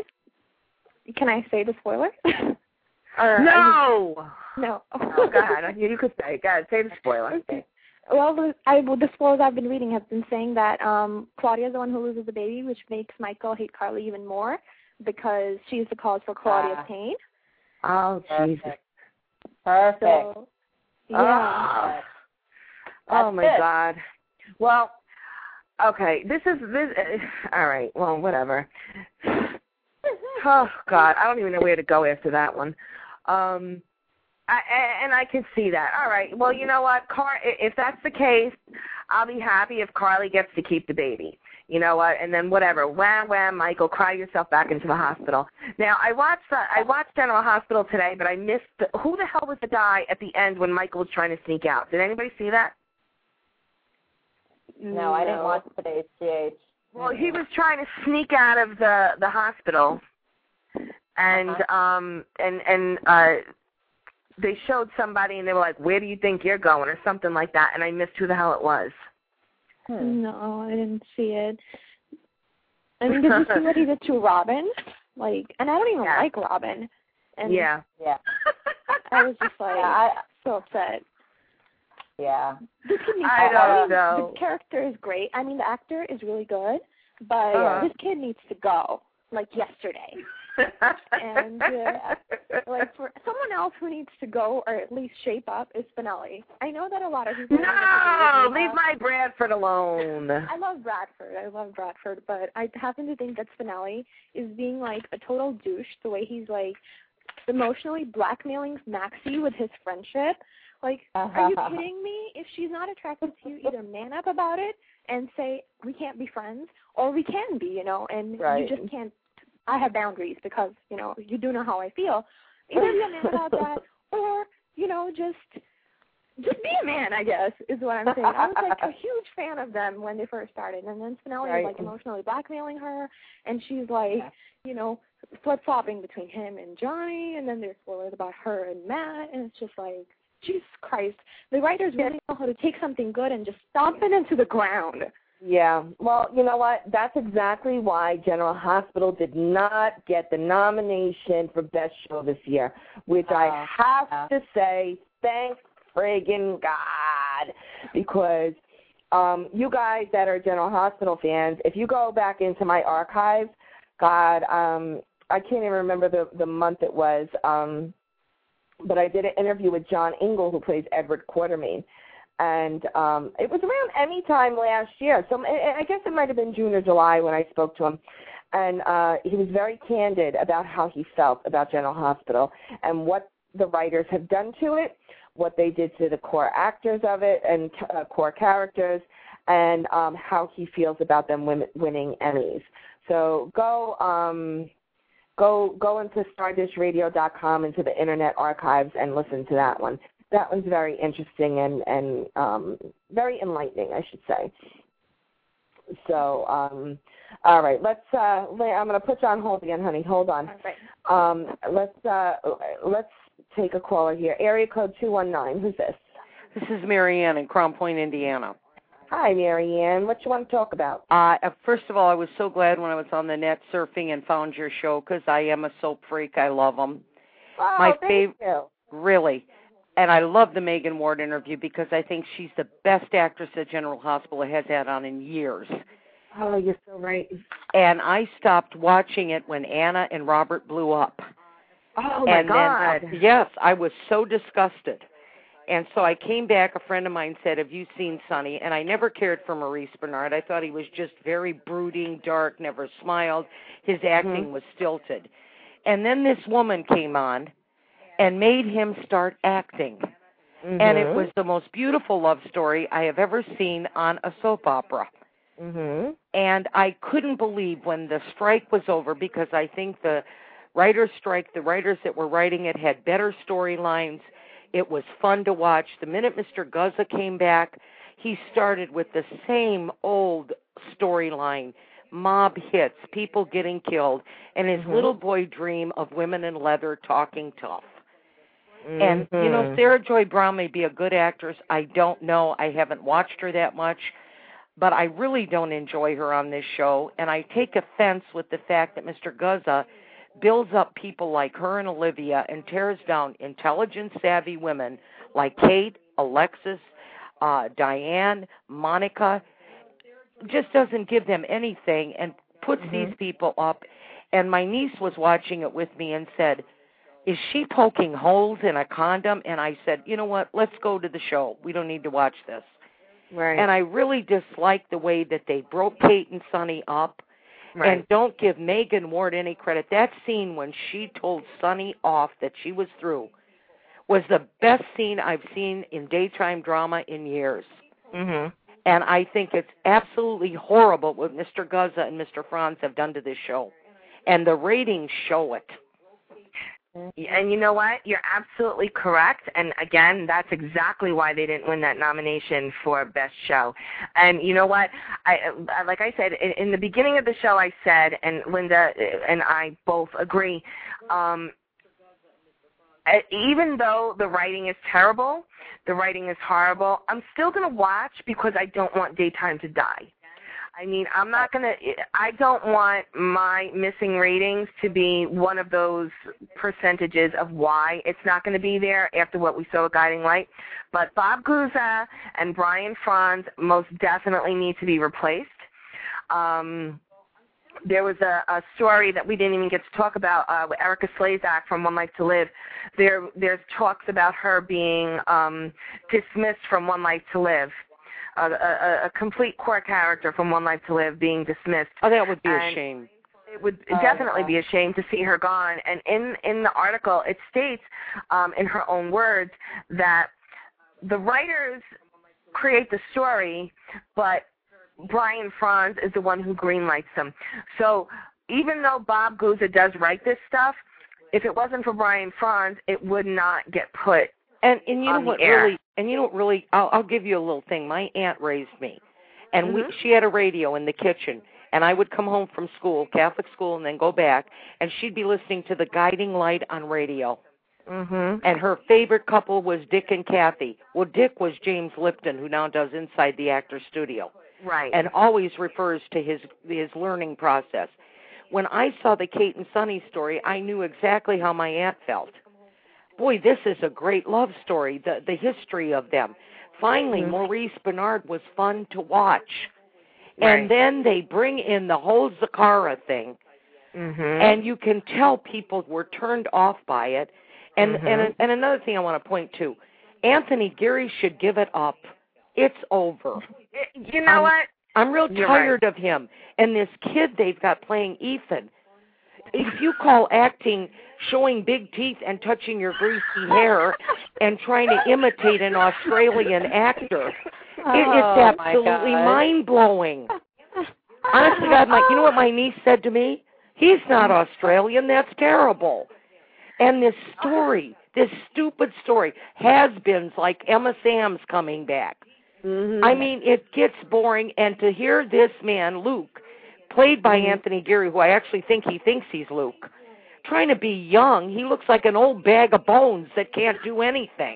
Can I say the spoiler? or no. You... No. Oh, go ahead. You could say. Go ahead. Say the spoiler. Okay. Well, the, I, well, the spoilers I've been reading have been saying that um, Claudia is the one who loses the baby, which makes Michael hate Carly even more because she's the cause for Claudia's uh, pain. Oh, Jesus. Perfect. So, yeah. Oh, oh my it. God. Well, okay. This is this. Uh, all right. Well, whatever. Oh God, I don't even know where to go after that one. Um, I, and I can see that. All right. Well, you know what, Car- if that's the case, I'll be happy if Carly gets to keep the baby. You know what? And then whatever. Wham, wham, Michael, cry yourself back into the hospital. Now, I watched uh, I watched General Hospital today, but I missed the, who the hell was the guy at the end when Michael was trying to sneak out? Did anybody see that? No, I didn't watch today's G H. Well, he was trying to sneak out of the the hospital, and uh-huh. um and and uh. they showed somebody and they were like, where do you think you're going, or something like that, and I missed who the hell it was. Hmm. No, I didn't see it. I mean, did you see what he did to Robin? Like, and I don't even yeah. like Robin. And yeah. Yeah. I was just like, yeah, I, so upset. Yeah. This kid needs I to, don't I mean, know. The character is great. I mean, the actor is really good, but uh-huh. this kid needs to go, like, yesterday. and uh, like for someone else who needs to go or at least shape up is Spinelli. I know that a lot of people. No, leave my Bradford alone. I love Bradford. I love Bradford, but I happen to think that Spinelli is being like a total douche. The way he's like emotionally blackmailing Maxie with his friendship. Like, are you kidding me? If she's not attracted to you, either man up about it and say we can't be friends, or we can be, you know, and right. you just can't. I have boundaries because, you know, you do know how I feel. Either be a man about that or, you know, just just be a man, I guess, is what I'm saying. I was, like, a huge fan of them when they first started. And then Spinelli right. was, like, emotionally blackmailing her. And she's, like, you know, flip-flopping between him and Johnny. And then there's spoilers about her and Matt. And it's just, like, Jesus Christ. The writers really know how to take something good and just stomp it into the ground. Yeah, well, you know what? That's exactly why General Hospital did not get the nomination for Best Show this year, which uh, I have uh, to say, thank friggin' God, because um, you guys that are General Hospital fans, if you go back into my archives, God, um, I can't even remember the, the month it was, um, but I did an interview with John Ingle, who plays Edward Quartermain. And um, it was around any time last year. So I guess it might have been June or July when I spoke to him. And uh, he was very candid about how he felt about General Hospital and what the writers have done to it, what they did to the core actors of it and uh, core characters, and um, how he feels about them win- winning Emmys. So go um, go go into Stardust Radio dot com, into the Internet Archives, and listen to that one. That was very interesting and, and um, very enlightening, I should say. So, um, all right, let's. Uh, I'm going to put you on hold again, honey. Hold on. All right. Um, let's uh, let's take a caller here. Area code two one nine. Who's this? This is Marianne in Crown Point, Indiana. Hi, Marianne. What you want to talk about? Uh, first of all, I was so glad when I was on the net surfing and found your show because I am a soap freak. I love them. Oh, My thank fav- you. Really. And I love the Megan Ward interview because I think she's the best actress that General Hospital has had on in years. Oh, you're so right. And I stopped watching it when Anna and Robert blew up. Oh, and my God. Then, uh, yes, I was so disgusted. And so I came back. A friend of mine said, have you seen Sonny? And I never cared for Maurice Bernard. I thought he was just very brooding, dark, never smiled. His acting mm-hmm. was stilted. And then this woman came on and made him start acting. Mm-hmm. And it was the most beautiful love story I have ever seen on a soap opera. Mm-hmm. And I couldn't believe when the strike was over, because I think the writer's strike, the writers that were writing it had better storylines. It was fun to watch. The minute Mister Guzza came back, he started with the same old storyline, mob hits, people getting killed, and his mm-hmm. little boy dream of women in leather talking tough. Mm-hmm. And, you know, Sarah Joy Brown may be a good actress. I don't know. I haven't watched her that much. But I really don't enjoy her on this show. And I take offense with the fact that Mister Guzza builds up people like her and Olivia and tears down intelligent, savvy women like Kate, Alexis, uh, Diane, Monica. Just doesn't give them anything and puts mm-hmm. these people up. And my niece was watching it with me and said, is she poking holes in a condom? And I said, you know what, let's go to the show. We don't need to watch this. Right. And I really dislike the way that they broke Kate and Sonny up. Right. And don't give Megan Ward any credit. That scene when she told Sonny off that she was through was the best scene I've seen in daytime drama in years. Mhm. And I think it's absolutely horrible what Mister Guzza and Mister Franz have done to this show. And the ratings show it. And you know what? You're absolutely correct. And again, that's exactly why they didn't win that nomination for Best Show. And you know what? I, like I said, in, in the beginning of the show I said, and Linda and I both agree, um, even though the writing is terrible, the writing is horrible, I'm still going to watch because I don't want daytime to die. I mean, I'm not going to, I don't want my missing ratings to be one of those percentages of why it's not going to be there after what we saw with Guiding Light. But Bob Guzza and Brian Franz most definitely need to be replaced. Um, there was a, a story that we didn't even get to talk about uh, with Erica Slezak from One Life to Live. There, there's talks about her being um, dismissed from One Life to Live. A, a, a complete core character from One Life to Live being dismissed. Oh, that would be and a shame. It would oh, definitely yeah. be a shame to see her gone. And in, in the article, it states, um, in her own words, that the writers create the story, but Brian Franz is the one who greenlights them. So even though Bob Guzza does write this stuff, if it wasn't for Brian Franz, it would not get put And and you know on what the air. really and you know what really I'll I'll give you a little thing. My aunt raised me, and Mhm. we she had a radio in the kitchen, and I would come home from school, Catholic school, and then go back, and she'd be listening to the Guiding Light on radio. Mhm. And her favorite couple was Dick and Kathy. Well, Dick was James Lipton, who now does Inside the Actors Studio, Right. and always refers to his his learning process. When I saw the Kate and Sonny story, I knew exactly how my aunt felt. Boy, this is a great love story, the the history of them. Finally, Mhm. Maurice Bernard was fun to watch. Right. And then they bring in the whole Zakara thing, Mhm. and you can tell people were turned off by it. And, Mhm. and, and another thing I want to point to, Anthony Geary should give it up. It's over. You know I'm, what? I'm real You're tired of him. And this kid they've got playing Ethan. If you call acting showing big teeth and touching your greasy hair and trying to imitate an Australian actor, it, Oh, it's my absolutely God. mind-blowing. Honestly, God, my, you know what my niece said to me? He's not Australian. That's terrible. And this story, this stupid story, has-beens like Emma Sam's coming back. Mhm. I mean, it gets boring. And to hear this man, Luke, played by Mhm. Anthony Geary, who I actually think he thinks he's Luke, trying to be young, he looks like an old bag of bones that can't do anything.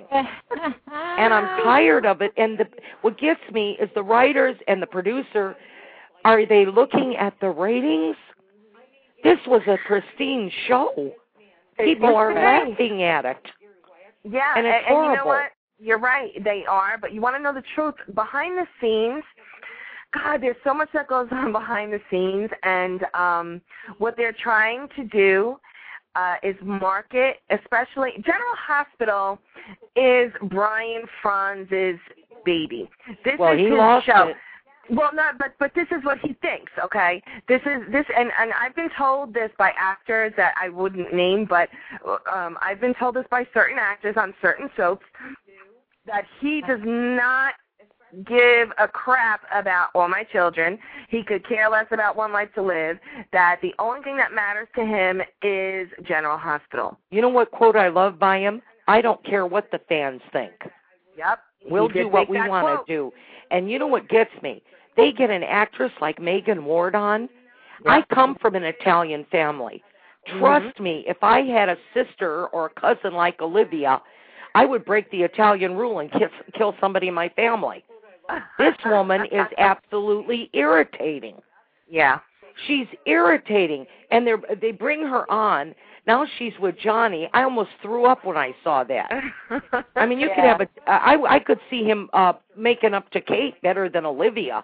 And I'm tired of it. And the, what gets me is the writers and the producer, are they looking at the ratings? This was a pristine show. People are laughing at it. Yeah, And it's and, and you know horrible. what? You're right, they are, but you want to know the truth. Behind the scenes, God, there's so much that goes on behind the scenes, and um, what they're trying to do uh, is market, especially General Hospital is Brian Franz's baby. This Well, is he his lost show. it. Well, no, but but this is what he thinks. Okay, this is this, and and I've been told this by actors that I wouldn't name, but um, I've been told this by certain actors on certain soaps that he does not give a crap about All My Children. He could care less about One Life to Live. That the only thing that matters to him is General Hospital. You know what quote I love by him? I don't care what the fans think. Yep. We'll He did do what make we that want quote. to do. And you know what gets me? They get an actress like Megan Ward on. Yep. I come from an Italian family. Trust Mhm. me, if I had a sister or a cousin like Olivia, I would break the Italian rule and kiss, kill somebody in my family. This woman is absolutely irritating. Yeah. She's irritating, and they they bring her on. Now she's with Johnny. I almost threw up when I saw that. I mean, you Yeah. could have a. I I could see him uh making up to Kate better than Olivia.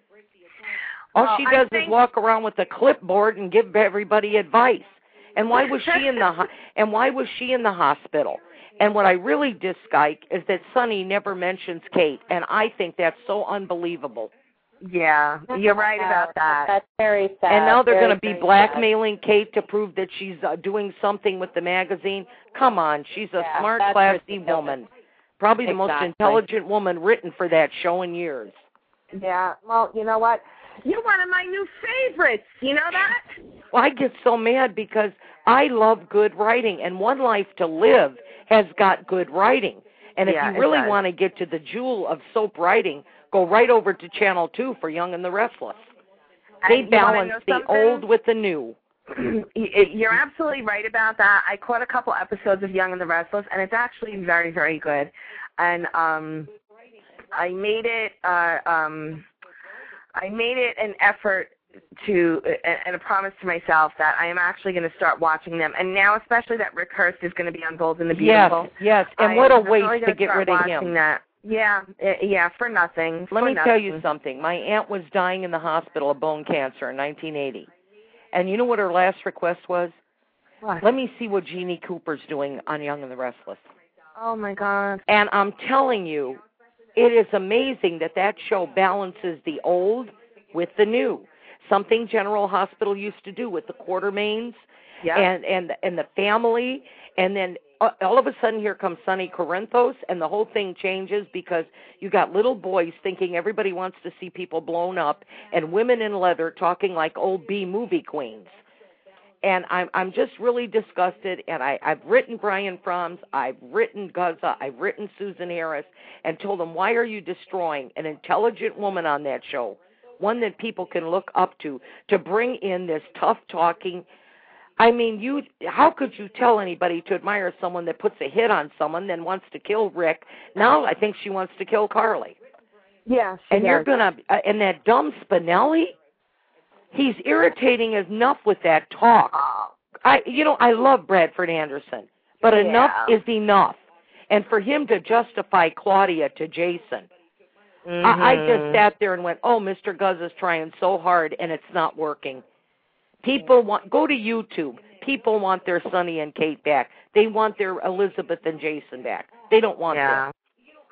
All Well, she I does think- is walk around with a clipboard and give everybody advice. And why was she in the ho- and why was she in the hospital? And what I really dislike is that Sonny never mentions Kate, and I think that's so unbelievable. Yeah, you're right about that. That's very sad. And now they're very, going to be very blackmailing sad. Kate to prove that she's uh, doing something with the magazine. Come on, she's a yeah, smart, classy ridiculous. woman. Probably the Exactly. most intelligent woman written for that show in years. Yeah, well, you know what? You're one of my new favorites. You know that? Well, I get so mad because I love good writing, and One Life to Live has got good writing. And if Yeah, you it really does. want to get to the jewel of soap writing, go right over to Channel two for Young and the Restless. They And you wanna balance know the something? old with the new. You're absolutely right about that. I caught a couple episodes of Young and the Restless, and it's actually very, very good. And um, I made it. Uh, um, I made it an effort to and a promise to myself that I am actually going to start watching them. And now, especially that Rick Hurst is going to be on Bold and the Beautiful. Yes, yes. And I what a am really waste to gonna get start rid of watching him. That. Yeah, uh, yeah, for nothing. Let for me nothing. tell you something. My aunt was dying in the hospital of bone cancer in nineteen eighty. And you know what her last request was? What? Let me see what Jeannie Cooper's doing on Young and the Restless. Oh, my God. And I'm telling you, it is amazing that that show balances the old with the new. Something General Hospital used to do with the Quartermains Yeah. and, and, and the family. And then uh, all of a sudden here comes Sonny Corinthos, and the whole thing changes because you got little boys thinking everybody wants to see people blown up and women in leather talking like old B-movie queens. And I'm I'm just really disgusted, and I, I've written Brian Froms, I've written Guzza, I've written Susan Harris, and told them, why are you destroying an intelligent woman on that show, one that people can look up to, to bring in this tough-talking, I mean, you. how could you tell anybody to admire someone that puts a hit on someone, then wants to kill Rick? Now I think she wants to kill Carly. Yeah, she And you're does. going to, uh, and that dumb Spinelli? He's irritating enough with that talk. I, you know, I love Bradford Anderson, but Yeah. enough is enough. And for him to justify Claudia to Jason, Mm-hmm. I, I just sat there and went, oh, Mister Guzza's trying so hard, and it's not working. People want, go to YouTube. People want their Sonny and Kate back. They want their Elizabeth and Jason back. They don't want Yeah. them.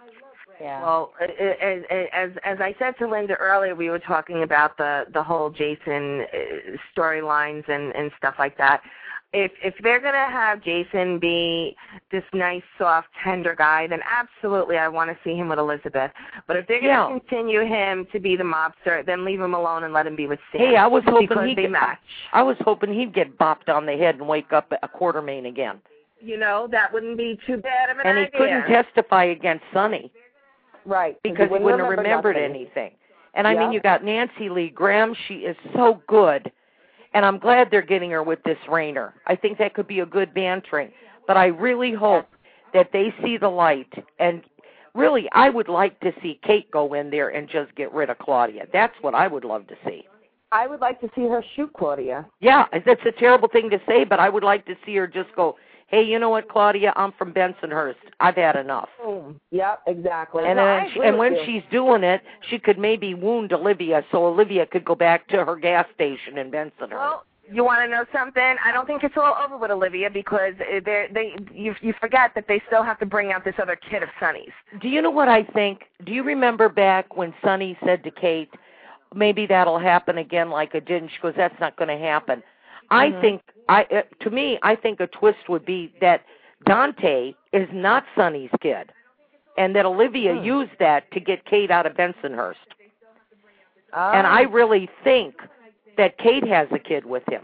Yeah. Well, as, as as I said to Linda earlier, we were talking about the the whole Jason uh, storylines and and stuff like that. If if they're gonna have Jason be this nice, soft, tender guy, then absolutely I want to see him with Elizabeth. But if they're gonna Yeah. continue him to be the mobster, then leave him alone and let him be with Sam. Hey, I was hoping because he'd they get, match. I was hoping he'd get bopped on the head and wake up a Quartermain again. You know, that wouldn't be too bad of an And he idea. couldn't testify against Sonny. Right. Because he wouldn't have remember remembered nothing. anything. And I Yeah. mean, you got Nancy Lee Graham. She is so good. And I'm glad they're getting her with this Rayner. I think that could be a good bantering. But I really hope that they see the light. And really, I would like to see Kate go in there and just get rid of Claudia. That's what I would love to see. I would like to see her shoot Claudia. Yeah, that's a terrible thing to say, but I would like to see her just go, hey, you know what, Claudia, I'm from Bensonhurst. I've had enough. Boom. Yep, exactly. And, No, then I she, agree and with when you. she's doing it, she could maybe wound Olivia so Olivia could go back to her gas station in Bensonhurst. Well, you want to know something? I don't think it's all over with Olivia because they they you you forget that they still have to bring out this other kid of Sonny's. Do you know what I think? Do you remember back when Sonny said to Kate, maybe that'll happen again like it didn't? She goes, that's not going to happen. I Mhm. think, I uh, to me, I think a twist would be that Dante is not Sonny's kid, and that Olivia Hmm. used that to get Kate out of Bensonhurst. Oh. And I really think that Kate has a kid with him.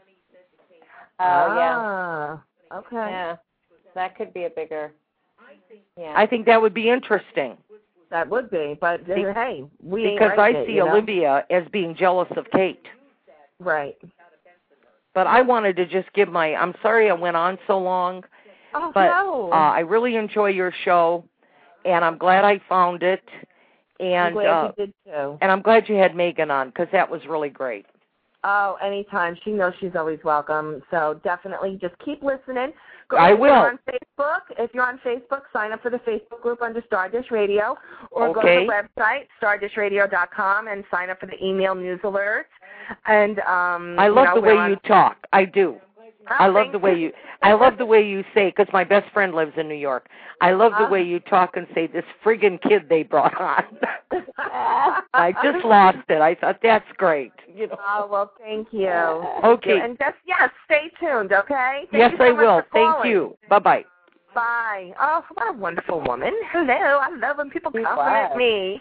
Oh, yeah. Ah, okay. Yeah. That could be a bigger. Yeah. I think that would be interesting That would be, but uh, hey, we ain't because right I yet, see you know? Olivia as being jealous of Kate. Right. But I wanted to just give my, I'm sorry I went on so long, Oh, but no. uh, I really enjoy your show, and I'm glad I found it, I'm and glad uh, you did too. and I'm glad you had Megan on because that was really great. Oh, anytime. She knows she's always welcome. So definitely just keep listening. Go I if will. You're on Facebook. If you're on Facebook, sign up for the Facebook group under Stardust Radio, or go Okay. to the website, stardust radio dot com, and sign up for the email news alerts. And um, I you love know, the we're way on- you talk. I do. I love the way you. I love the way you say, because my best friend lives in New York. I love the Uh, way you talk and say, "This friggin' kid they brought on." I just lost it. I thought that's great. You know. Oh well, thank you. Okay. And just yes, stay tuned. Okay. Thank yes, you so I much will. for Thank calling. you. Bye bye. Bye. Oh, what a wonderful woman. Hello. I love when people compliment was. me.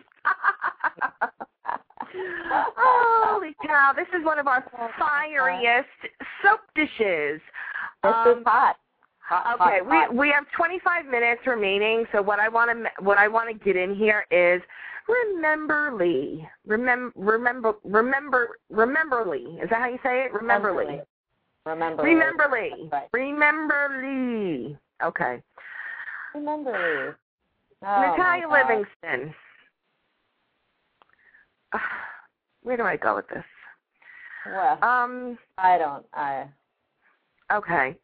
Holy cow. This is one of our fieriest soap dishes. This Um, is hot. Hot, okay, hot, hot. we we have twenty-five minutes remaining, so what I want to what I want to get in here is Rememberly. Remember remember remember Rememberly. Is that how you say it? Rememberly. Remember. Rememberly. Right. Rememberly. Okay. Remember. Oh, Natalia my God. Livingston. Uh, where do I go with this? Well, Um. I don't. I. Okay.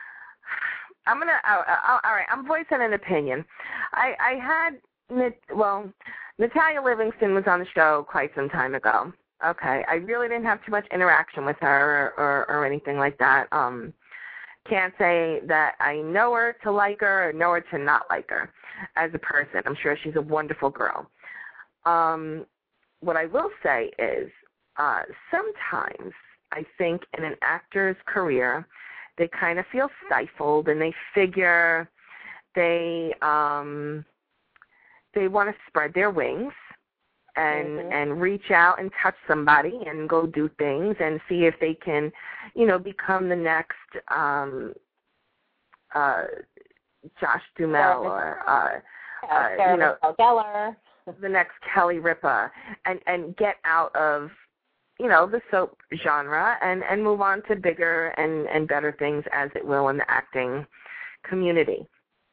I'm gonna. Uh, uh, all right. I'm voicing an opinion. I I had well, Natalia Livingston was on the show quite some time ago. Okay. I really didn't have too much interaction with her or or, or anything like that. Um. Can't say that I know her to like her or know her to not like her as a person. I'm sure she's a wonderful girl. Um. What I will say is, uh, sometimes I think in an actor's career, they kind of feel stifled, and they figure they um, they want to spread their wings and Mm-hmm. and reach out and touch somebody and go do things and see if they can, you know, become the next um, uh, Josh Duhamel or uh, Uh, uh, you know. Geller. the next Kelly Ripa, and, and get out of, you know, the soap genre and, and move on to bigger and, and better things, as it will in the acting community.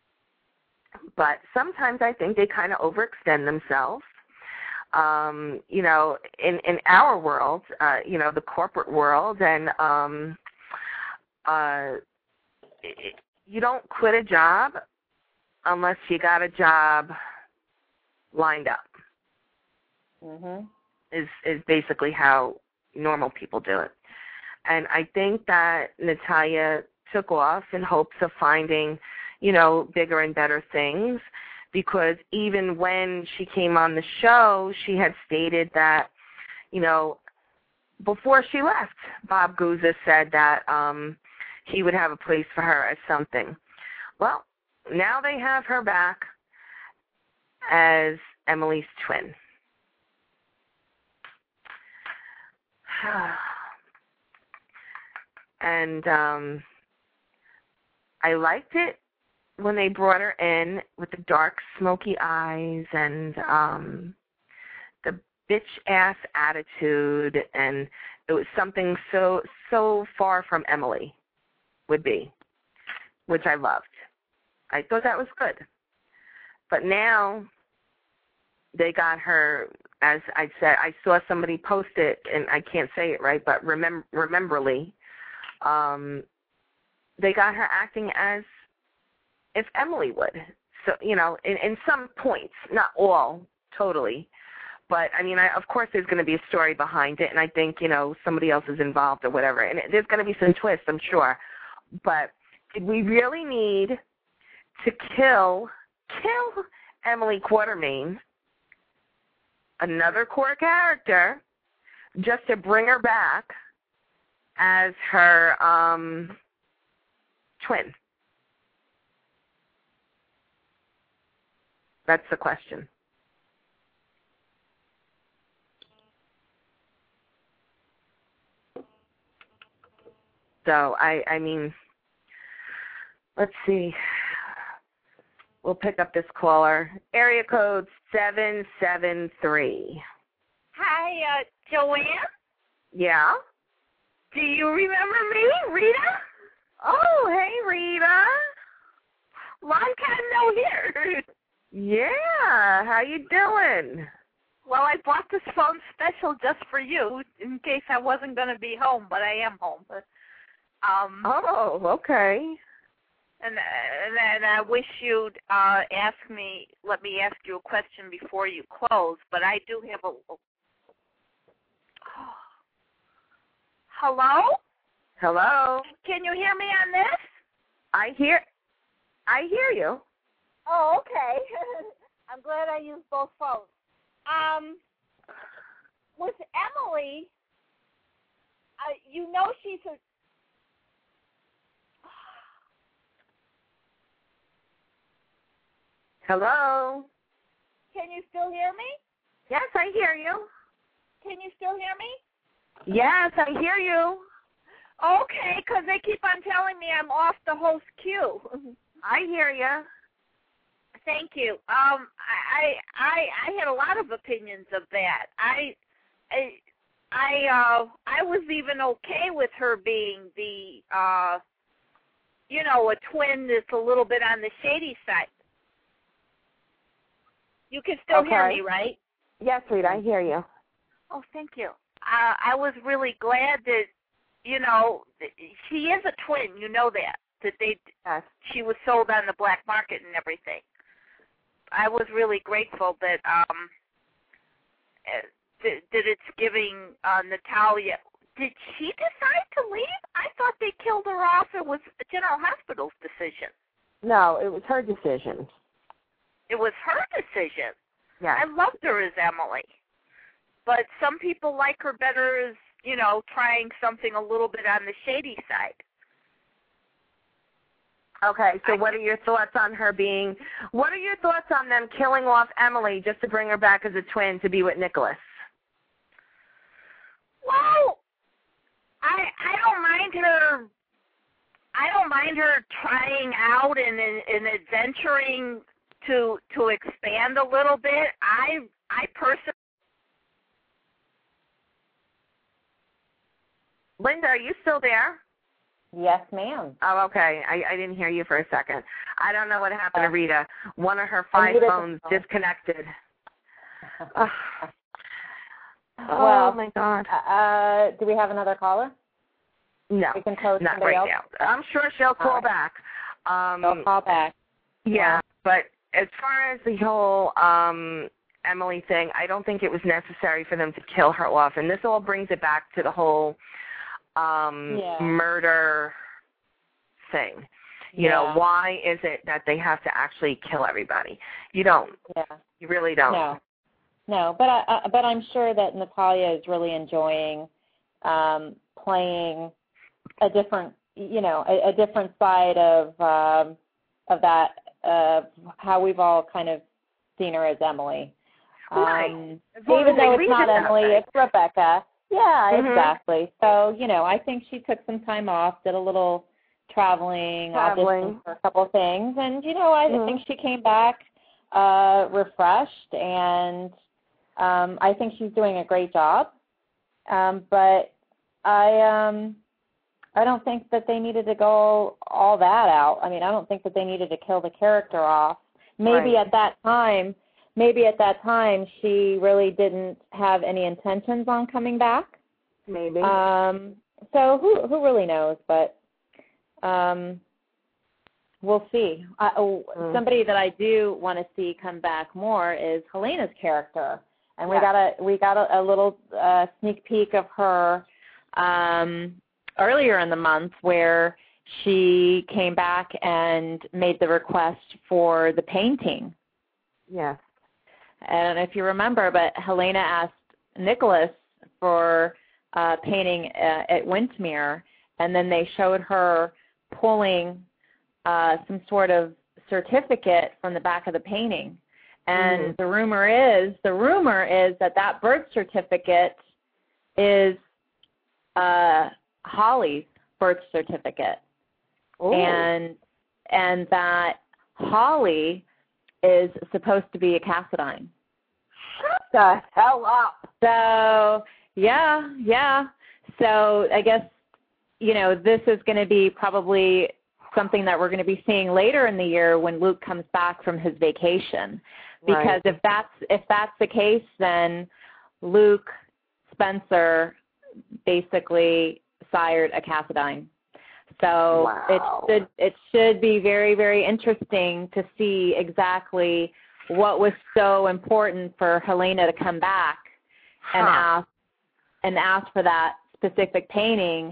But sometimes I think they kind of overextend themselves. Um, you know, in, in our world, uh, you know, the corporate world, and um, uh, it, you don't quit a job unless you got a job lined up. Mm-hmm. Is is basically how normal people do it. And I think that Natalia took off in hopes of finding, you know, bigger and better things, because even when she came on the show, she had stated that, you know, before she left, Bob Guza said that um, he would have a place for her as something. Well, now they have her back as Emily's twin. And um, I liked it when they brought her in with the dark, smoky eyes and um, the bitch-ass attitude, and it was something so, so far from Emily would be, which I loved. I thought that was good. But now they got her, as I said, I saw somebody post it, and I can't say it right, but remember, Rememberly, um, they got her acting as if Emily would. So, you know, in, in some points, not all, totally. But, I mean, I, of course there's going to be a story behind it, and I think, you know, somebody else is involved or whatever. And it, there's going to be some twists, I'm sure. But did we really need to kill, kill Emily Quartermaine, another core character, just to bring her back as her um, twin? That's the question. So, I, I mean, let's see. We'll pick up this caller. Area code seven seven three. Hi, uh, Joanne? Yeah? Do you remember me, Rita? Oh, hey, Rita. Long time no hear. Yeah, how you doing? Well, I bought this phone special just for you in case I wasn't going to be home, but I am home. But, um, oh, okay. And, and I wish you'd uh, ask me, let me ask you a question before you close, but I do have a... Oh. Hello? Hello? Can you hear me on this? I hear I hear you. Oh, okay. I'm glad I used both phones. Um, with Emily, uh, you know she's a... Hello? Can you still hear me? Yes, I hear you. Can you still hear me? Yes, I hear you. Okay, because they keep on telling me I'm off the host queue. I hear you. Thank you. Um, I, I I had a lot of opinions of that. I I I uh I was even okay with her being the uh you know, a twin that's a little bit on the shady side. You can still Okay. hear me, right? Yes, Rita, I hear you. Oh, thank you. Uh, I was really glad that, you know, she is a twin. You know that that they yes. she was sold on the black market and everything. I was really grateful that um that, that it's giving uh, Natalia. Did she decide to leave? I thought they killed her off. It was General Hospital's decision. No, it was her decision. It was her decision. Yes. I loved her as Emily. But some people like her better as, you know, trying something a little bit on the shady side. Okay, so I, what are your thoughts on her being, what are your thoughts on them killing off Emily just to bring her back as a twin to be with Nicholas? Well, I I don't mind her, I don't mind her trying out and, and adventuring to to expand a little bit. I I personally... Linda, are you still there? Yes, ma'am. Oh, okay. I, I didn't hear you for a second. I don't know what happened to Rita. One of her five Rita's phones phone. disconnected. oh. Well, oh, my God. Uh, do we have another caller? No, We can close not somebody right else? now. I'm sure she'll call right. back. Um, She'll call back. Yeah, Yeah. but as far as the whole um, Emily thing, I don't think it was necessary for them to kill her off. And this all brings it back to the whole um, Yeah. murder thing. You Yeah. know, why is it that they have to actually kill everybody? You don't. Yeah. You really don't. No. No, but I, I but I'm sure that Natalia is really enjoying um, playing a different, you know, a, a different side of um, of that, uh, how we've all kind of seen her as Emily. Right. Um, As long even as they though it's leave not it that Emily, way. it's Rebecca. Yeah, Mhm. exactly. So, you know, I think she took some time off, did a little traveling, Traveling. auditioned for a couple of things, and, you know, I Mhm. think she came back uh, refreshed, and um, I think she's doing a great job. Um, but I um, I don't think that they needed to go all that out. I mean, I don't think that they needed to kill the character off. Maybe Right. at that time, maybe at that time she really didn't have any intentions on coming back. Maybe. Um, so who who really knows? But um, we'll see. Uh, oh, Mm. Somebody that I do want to see come back more is Helena's character, and we Yeah. got a we got a, a little uh, sneak peek of her um, earlier in the month where she came back and made the request for the painting. Yes. And if you remember, but Helena asked Nicholas for uh, painting uh, at Windmere, and then they showed her pulling uh, some sort of certificate from the back of the painting. And Mhm. the rumor is, the rumor is that that birth certificate is uh, Holly's birth certificate, Ooh. and and that Holly is supposed to be a Cassadine. Shut the hell up. So, yeah, yeah. So I guess, you know, this is going to be probably something that we're going to be seeing later in the year when Luke comes back from his vacation. Because Right. if that's if that's the case, then Luke Spencer basically sired a Cassadine. So Wow. it should it should be very, very interesting to see exactly what was so important for Helena to come back and Huh. ask and ask for that specific painting,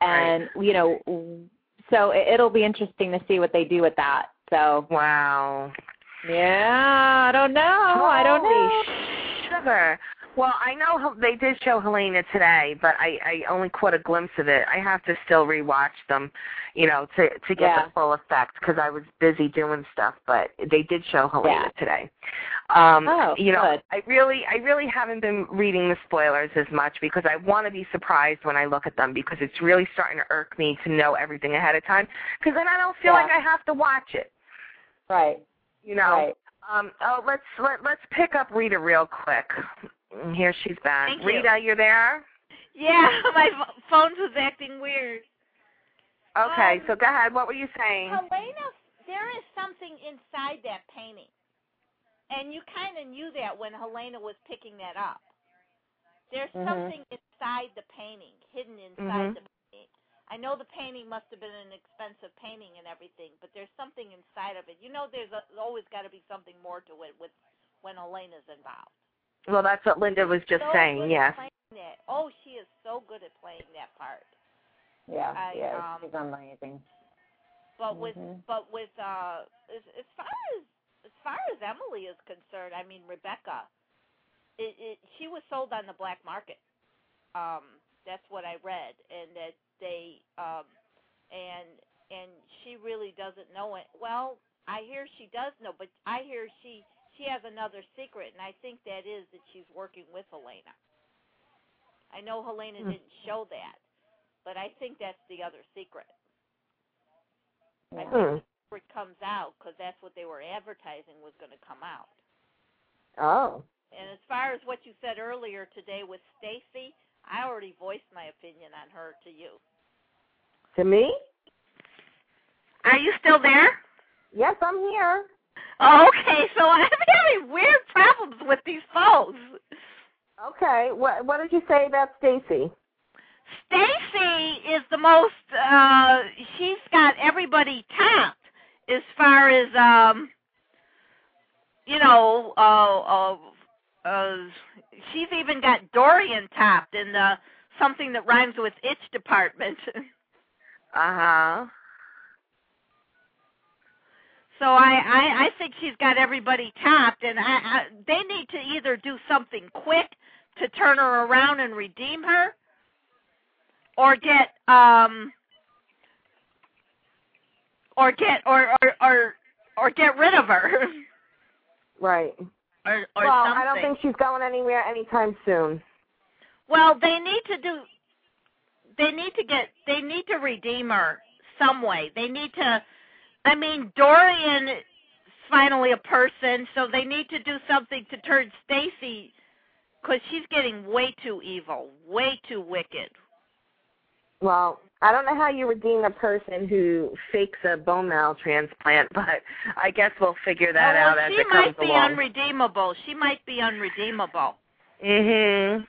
And, right. you know, so it'll be interesting to see what they do with that. So wow. Yeah, I don't know. Holy I don't know. Sugar. Well, I know they did show Helena today, but I, I only caught a glimpse of it. I have to still rewatch them, you know, to to get yeah. the full effect because I was busy doing stuff. But they did show Helena yeah. today. Um, oh, you know, good. I really, I really haven't been reading the spoilers as much because I want to be surprised when I look at them because it's really starting to irk me to know everything ahead of time because then I don't feel yeah. like I have to watch it. Right. You know. Right. Um, oh, let's let let's pick up Rita real quick. Here she's back. Thank Rita, you. you there? Yeah, my phone was acting weird. Okay, um, so go ahead. What were you saying? Helena, there is something inside that painting, and you kind of knew that when Helena was picking that up. There's mm-hmm. something inside the painting, hidden inside mm-hmm. the painting. I know the painting must have been an expensive painting and everything, but there's something inside of it. You know, there's a, always got to be something more to it with when Helena's involved. Well, that's what Linda was just so saying, yes. That. Oh, she is so good at playing that part. Yeah, I, yeah, um, she's amazing. But mm-hmm. with, but with, uh, as, as far as, as far as Emily is concerned, I mean, Rebecca, it, it, she was sold on the black market. Um, that's what I read, and that they, um, and, and she really doesn't know it. Well, I hear she does know, but I hear she, she has another secret, and I think that is that she's working with Helena. I know Helena mm. didn't show that, but I think that's the other secret. Yeah. I think the secret comes out because that's what they were advertising was going to come out. Oh. And as far as what you said earlier today with Stacy, I already voiced my opinion on her to you. To me? Are you still there? Yes, I'm here. Oh, okay, so I'm having weird problems with these phones. Okay, what what did you say about Stacy? Stacy is the most, uh, she's got everybody tapped as far as, um, you know, uh, uh, uh, she's even got Dorian tapped in the something that rhymes with itch department. Uh-huh. So I, I, I think she's got everybody tapped, and I, I, they need to either do something quick to turn her around and redeem her, or get um, or get or or or, or get rid of her. Right. Or, or well, something. I don't think she's going anywhere anytime soon. Well, they need to do. They need to get. They need to redeem her some way. They need to. I mean, Dorian is finally a person, so they need to do something to turn Stacy, because she's getting way too evil, way too wicked. Well, I don't know how you redeem a person who fakes a bone marrow transplant, but I guess we'll figure that well, out as it comes along. She might be along. unredeemable. She might be unredeemable. Mhm.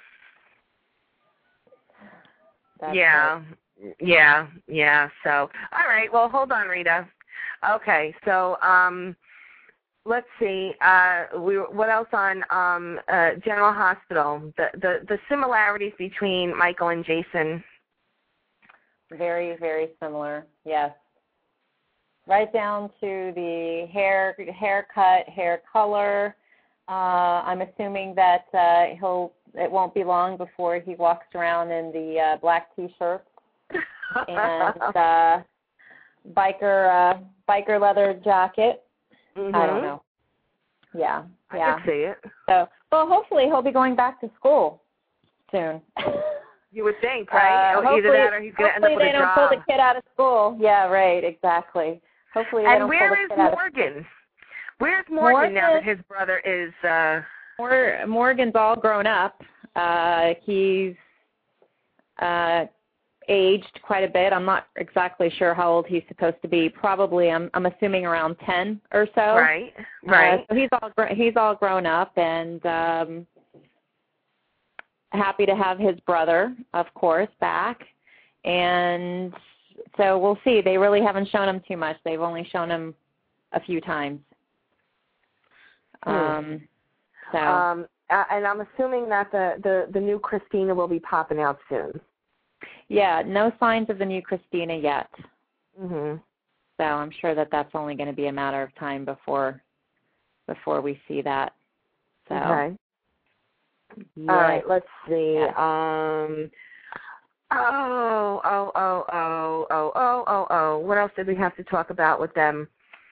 That's yeah. Right. Yeah. Yeah. So, all right. Well, hold on, Rita. Okay, so um, let's see. Uh, we what else on um, uh, General Hospital? The, the the similarities between Michael and Jason. Very, very similar. Yes. Right down to the hair, haircut, hair color. Uh, I'm assuming that uh, he'll. It won't be long before he walks around in the uh, black T-shirt and. Uh, biker uh biker leather jacket. Mm-hmm. I don't know. Yeah. I yeah. can see it. So well hopefully he'll be going back to school soon. You would think, right? Uh, Either that or he's gonna end up with they a don't job. pull the kid out of school. Yeah, right, exactly. Hopefully they and don't where pull the is kid out of Morgan? Where's Morgan, Morgan now that his brother is uh Mor- Morgan's all grown up. Uh he's uh aged quite a bit. I'm not exactly sure how old he's supposed to be. Probably, I'm I'm assuming around ten or so. Right, right. Uh, so he's all gr- he's all grown up and um, happy to have his brother, of course, back. And so we'll see. They really haven't shown him too much. They've only shown him a few times. Um, so. Um, uh, and I'm assuming that the, the, the new Christina will be popping out soon. Yeah, no signs of the new Christina yet. Mhm. So I'm sure that that's only going to be a matter of time before before we see that. So. Okay. Yeah. All right, let's see. Yeah. Um, Oh, oh, oh, oh, oh, oh, oh, oh. What else did we have to talk about with them?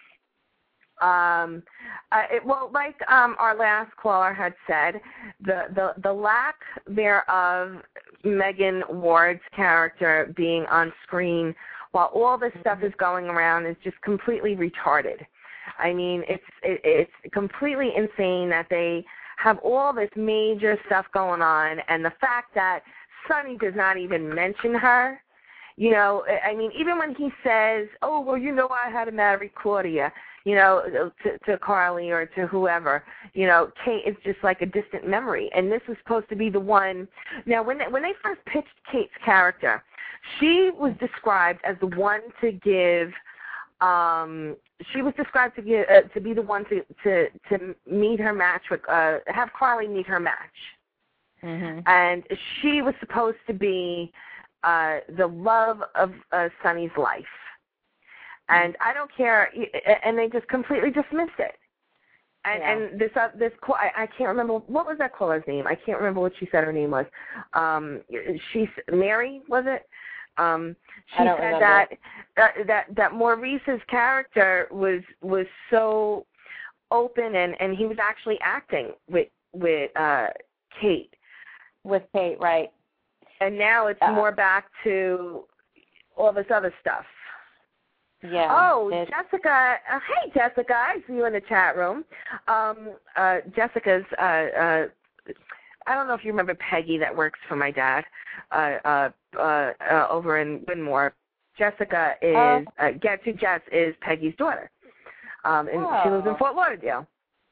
Um, uh, it, well, like um, our last caller had said, the, the, the lack thereof Megan Ward's character being on screen while all this stuff is going around is just completely retarded. I mean, it's it, it's completely insane that they have all this major stuff going on, and the fact that Sonny does not even mention her. You know, I mean, even when he says, oh, well, you know, I had to marry Claudia, you know, to, to Carly or to whoever, you know, Kate is just like a distant memory. And this was supposed to be the one. Now, when they, when they first pitched Kate's character, she was described as the one to give, um, she was described to give, uh, to be the one to, to, to meet her match with, uh, have Carly meet her match. Mm-hmm. And she was supposed to be uh, the love of uh, Sonny's life. And I don't care, and they just completely dismissed it. And Yeah. and this uh, this I, I can't remember what was that caller's name. I can't remember what she said her name was. Um, she Mary was it? Um, she I don't said remember. that uh, that that Maurice's character was was so open, and, and he was actually acting with with uh, Kate. With Kate, right. And now it's Uh, more back to all this other stuff. Yeah. Oh, it, Jessica. Uh, hey, Jessica. I see you in the chat room. Um, uh, Jessica's, uh, uh, I don't know if you remember Peggy that works for my dad uh, uh, uh, uh, over in Winmore. Jessica is, uh, uh, Get to Jess is Peggy's daughter. Um, and oh. she lives in Fort Lauderdale.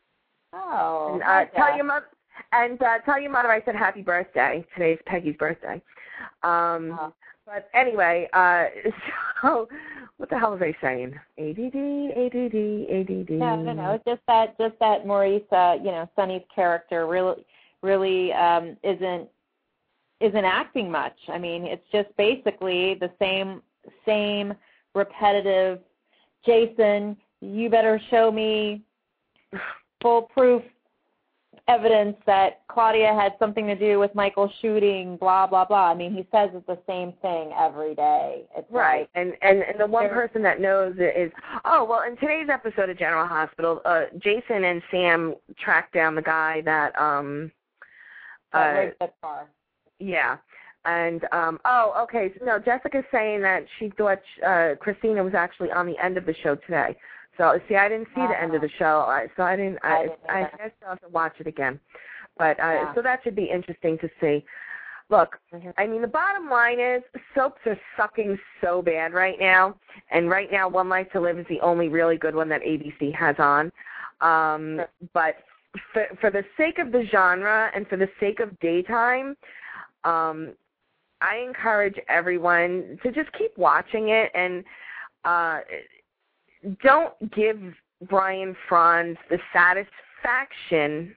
Oh. And, hi, uh, tell Jess. your mother. And uh, tell your mother I said happy birthday. Today's Peggy's birthday. Um, Uh-huh. But anyway, uh, so what the hell was I saying? A D D, A D D, A D D. No, no, no. It's just that, just that Maurice, uh, you know, Sonny's character really, really um, isn't isn't acting much. I mean, it's just basically the same, same repetitive. Jason, you better show me foolproof evidence that Claudia had something to do with Michael's shooting, blah, blah, blah. I mean, he says it's the same thing every day. It's right. Like, and, and, and the one person that knows it is, oh, well, in today's episode of General Hospital, uh, Jason and Sam tracked down the guy that, um, that uh, rigged the car. yeah. And, um, oh, okay, so no, Jessica's saying that she thought uh, Christina was actually on the end of the show today. So, see, I didn't see uh-huh. the end of the show, so I didn't, I, I, didn't I guess I'll have to watch it again. But, uh, yeah. So that should be interesting to see. Look, mm-hmm. I mean, the bottom line is soaps are sucking so bad right now, and right now One Life to Live is the only really good one that A B C has on. Um, sure. But for, for the sake of the genre and for the sake of daytime, um, I encourage everyone to just keep watching it and uh, don't give Brian Franz the satisfaction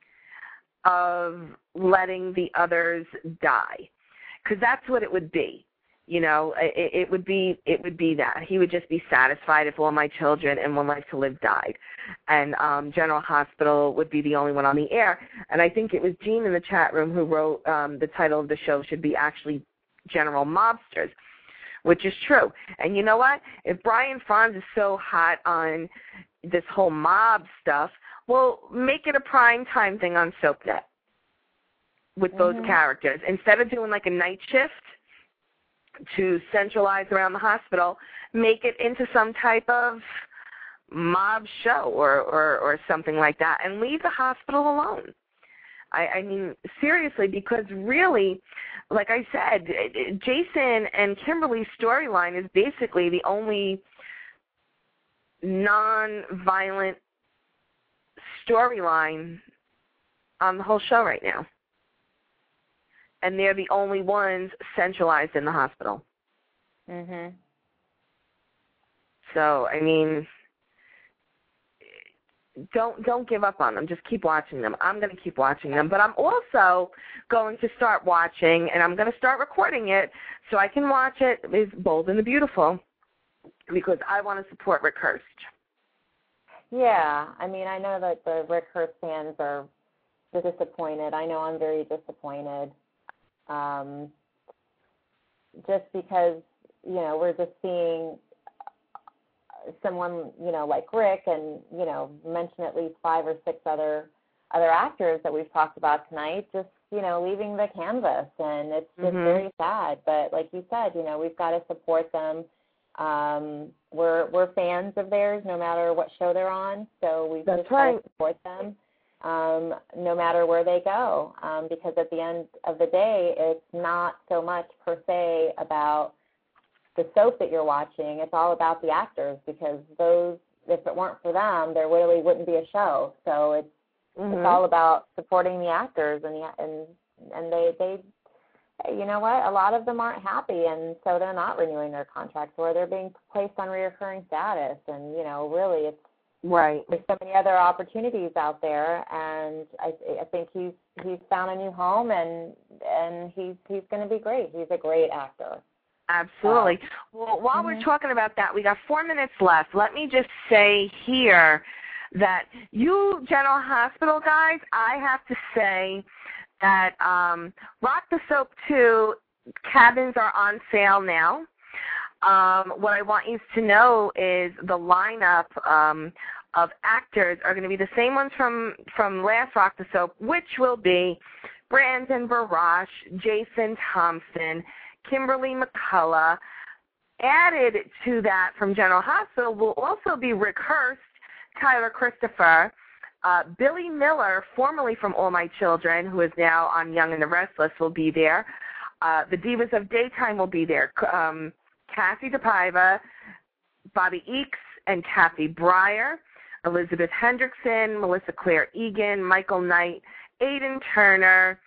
of letting the others die, because that's what it would be. You know, it, it would be it would be that he would just be satisfied if All My Children and One Life to Live died, and um, General Hospital would be the only one on the air. And I think it was Jean in the chat room who wrote um, the title of the show should be actually General Mobsters, which is true. And you know what? If Brian Franz is so hot on this whole mob stuff, well, make it a prime time thing on SoapNet with those mm-hmm. characters. Instead of doing like a night shift to centralize around the hospital, make it into some type of mob show or, or, or something like that, and leave the hospital alone. I, I mean, seriously, because really, like I said, Jason and Kimberly's storyline is basically the only non-violent storyline on the whole show right now. And they're the only ones centralized in the hospital. Mhm. So, I mean, don't don't give up on them. Just keep watching them. I'm going to keep watching them. But I'm also going to start watching, and I'm going to start recording it so I can watch it, is Bold and the Beautiful, because I want to support Rick Hurst. Yeah, I mean, I know that the Rick Hurst fans are disappointed. I know I'm very disappointed. Um, just because, you know, we're just seeing someone, you know, like Rick, and, you know, mention at least five or six other other actors that we've talked about tonight, just, you know, leaving the canvas, and it's just mm-hmm. very sad. But like you said, you know, we've got to support them. Um, we're we're fans of theirs, no matter what show they're on. So we've That's just right. got to support them, um, no matter where they go. Um, because at the end of the day, it's not so much per se about the soap that you're watching. It's all about the actors, because those, if it weren't for them, there really wouldn't be a show. So it's mm-hmm. it's all about supporting the actors, and the, and and they they. You know what? A lot of them aren't happy, and so they're not renewing their contracts, or they're being placed on reoccurring status. And, you know, really, it's right. There's so many other opportunities out there, and I, I think he's he's found a new home, and and he's he's going to be great. He's a great actor. Absolutely. Uh, well, while mm-hmm. we're talking about that, we got four minutes left. Let me just say here that you General Hospital guys, I have to say that um, Rock the Soap two cabins are on sale now. Um, what I want you to know is the lineup um, of actors are going to be the same ones from, from last Rock the Soap, which will be Brandon Barash, Jason Thompson, Kimberly McCullough. Added to that from General Hospital will also be Rick Hurst, Tyler Christopher, Uh, Billy Miller, formerly from All My Children, who is now on Young and the Restless, will be there. Uh, the Divas of Daytime will be there. Um, Cassie DePaiva, Bobby Eakes, and Kathy Breyer, Elizabeth Hendrickson, Melissa Claire Egan, Michael Knight, Aidan Turner.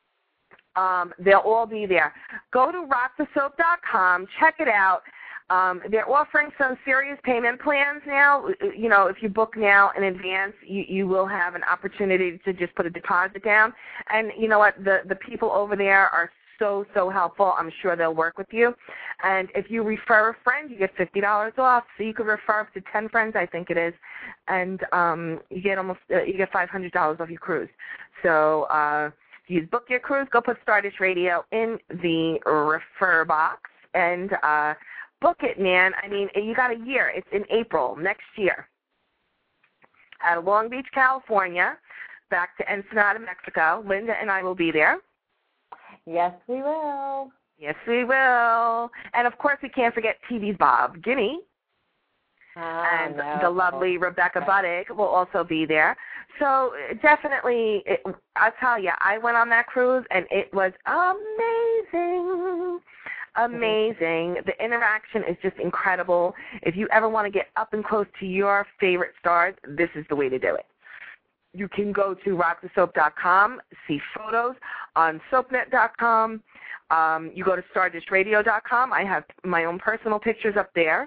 Um, they'll all be there. Go to rock the soap dot com. Check it out. Um, they're offering some serious payment plans now. You know, if you book now in advance, you, you will have an opportunity to just put a deposit down. And you know what? The, the people over there are so, so helpful. I'm sure they'll work with you. And if you refer a friend, you get fifty dollars off. So you could refer up to ten friends, I think it is. And um, you get almost uh, you get five hundred dollars off your cruise. So uh, if you book your cruise, go put Stardust Radio in the refer box. And uh, book it, man. I mean, you got a year. It's in April next year at Long Beach, California, back to Ensenada, Mexico. Linda and I will be there. Yes, we will. Yes, we will. And, of course, we can't forget T V's Bob Guinea. Oh, and no. the lovely Rebecca Buddick will also be there. So definitely, it, I'll tell you, I went on that cruise, and it was amazing. Amazing. The interaction is just incredible. If you ever want to get up and close to your favorite stars, this is the way to do it. You can go to rock the soap dot com, see photos on soap net dot com. Um, you go to stardust radio dot com. I have my own personal pictures up there.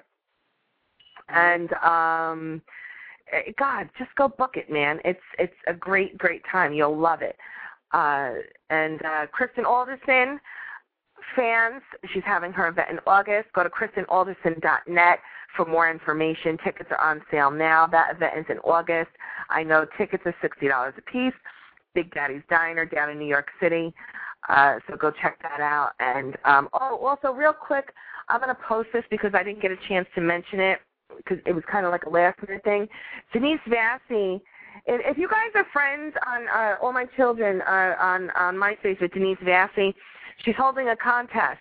And, um, God, just go book it, man. It's it's a great, great time. You'll love it. Uh, and uh, Kristen Alderson, fans, she's having her event in August. Go to kristen alderson dot net for more information. Tickets are on sale now. That event is in August. I know tickets are sixty dollars a piece. Big Daddy's Diner down in New York City. Uh, so go check that out. And um, oh, also, real quick, I'm going to post this because I didn't get a chance to mention it because it was kind of like a last-minute thing. Denise Vassy, if you guys are friends on uh, All My Children uh, on, on MySpace with Denise Vassy, she's holding a contest.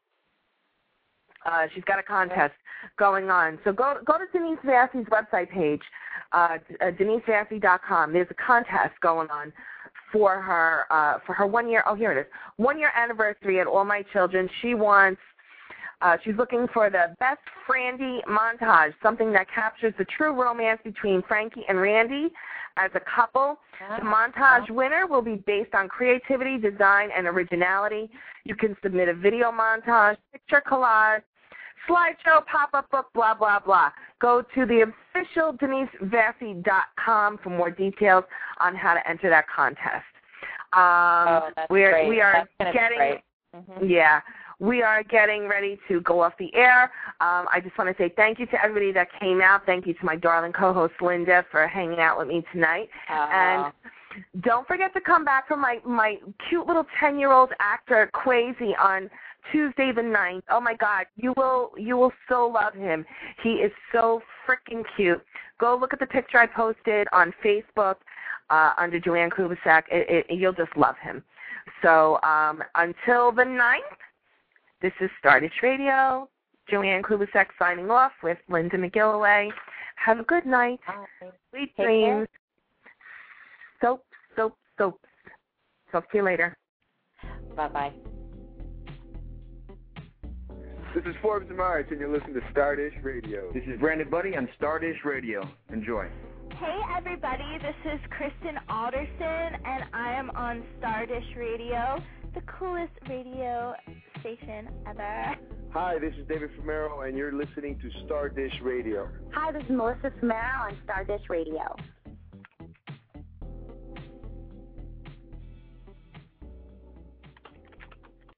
Uh, she's got a contest going on. So go go to Denise Vassy's website page, uh, denise vassy dot com. There's a contest going on for her uh, for her one year. Oh, here it is. One year anniversary at All My Children. She wants. Uh, she's looking for the best Frandy montage, something that captures the true romance between Frankie and Randy as a couple. The montage winner will be based on creativity, design, and originality. You can submit a video montage, picture collage, slideshow, pop-up book, blah, blah, blah. Go to the official Denise Vassy dot com for more details on how to enter that contest. Um, oh, that's we're, great. We are that's getting, great. Mm-hmm. yeah, we are getting ready to go off the air. Um, I just want to say thank you to everybody that came out. Thank you to my darling co-host Linda for hanging out with me tonight. Uh, and don't forget to come back for my, my cute little ten-year-old actor, Quasi, on Tuesday the ninth. Oh, my God. You will you will so love him. He is so freaking cute. Go look at the picture I posted on Facebook uh, under Joanne Kubasek. It, it, you'll just love him. So um, until the ninth, this is Stardust Radio. Joanne Kubasek signing off with Linda McGilloway. Have a good night. Sweet Take dreams. Care. Soap, soap, soap. Talk to you later. Bye-bye. This is Forbes and Mars, and you're listening to Stardust Radio. This is Brandon Buddy on Stardust Radio. Enjoy. Hey, everybody. This is Kristen Alderson, and I am on Stardust Radio, the coolest radio station ever. Hi, this is David Fumero, and you're listening to Stardust Radio. Hi, this is Melissa Fumero on Stardust Radio.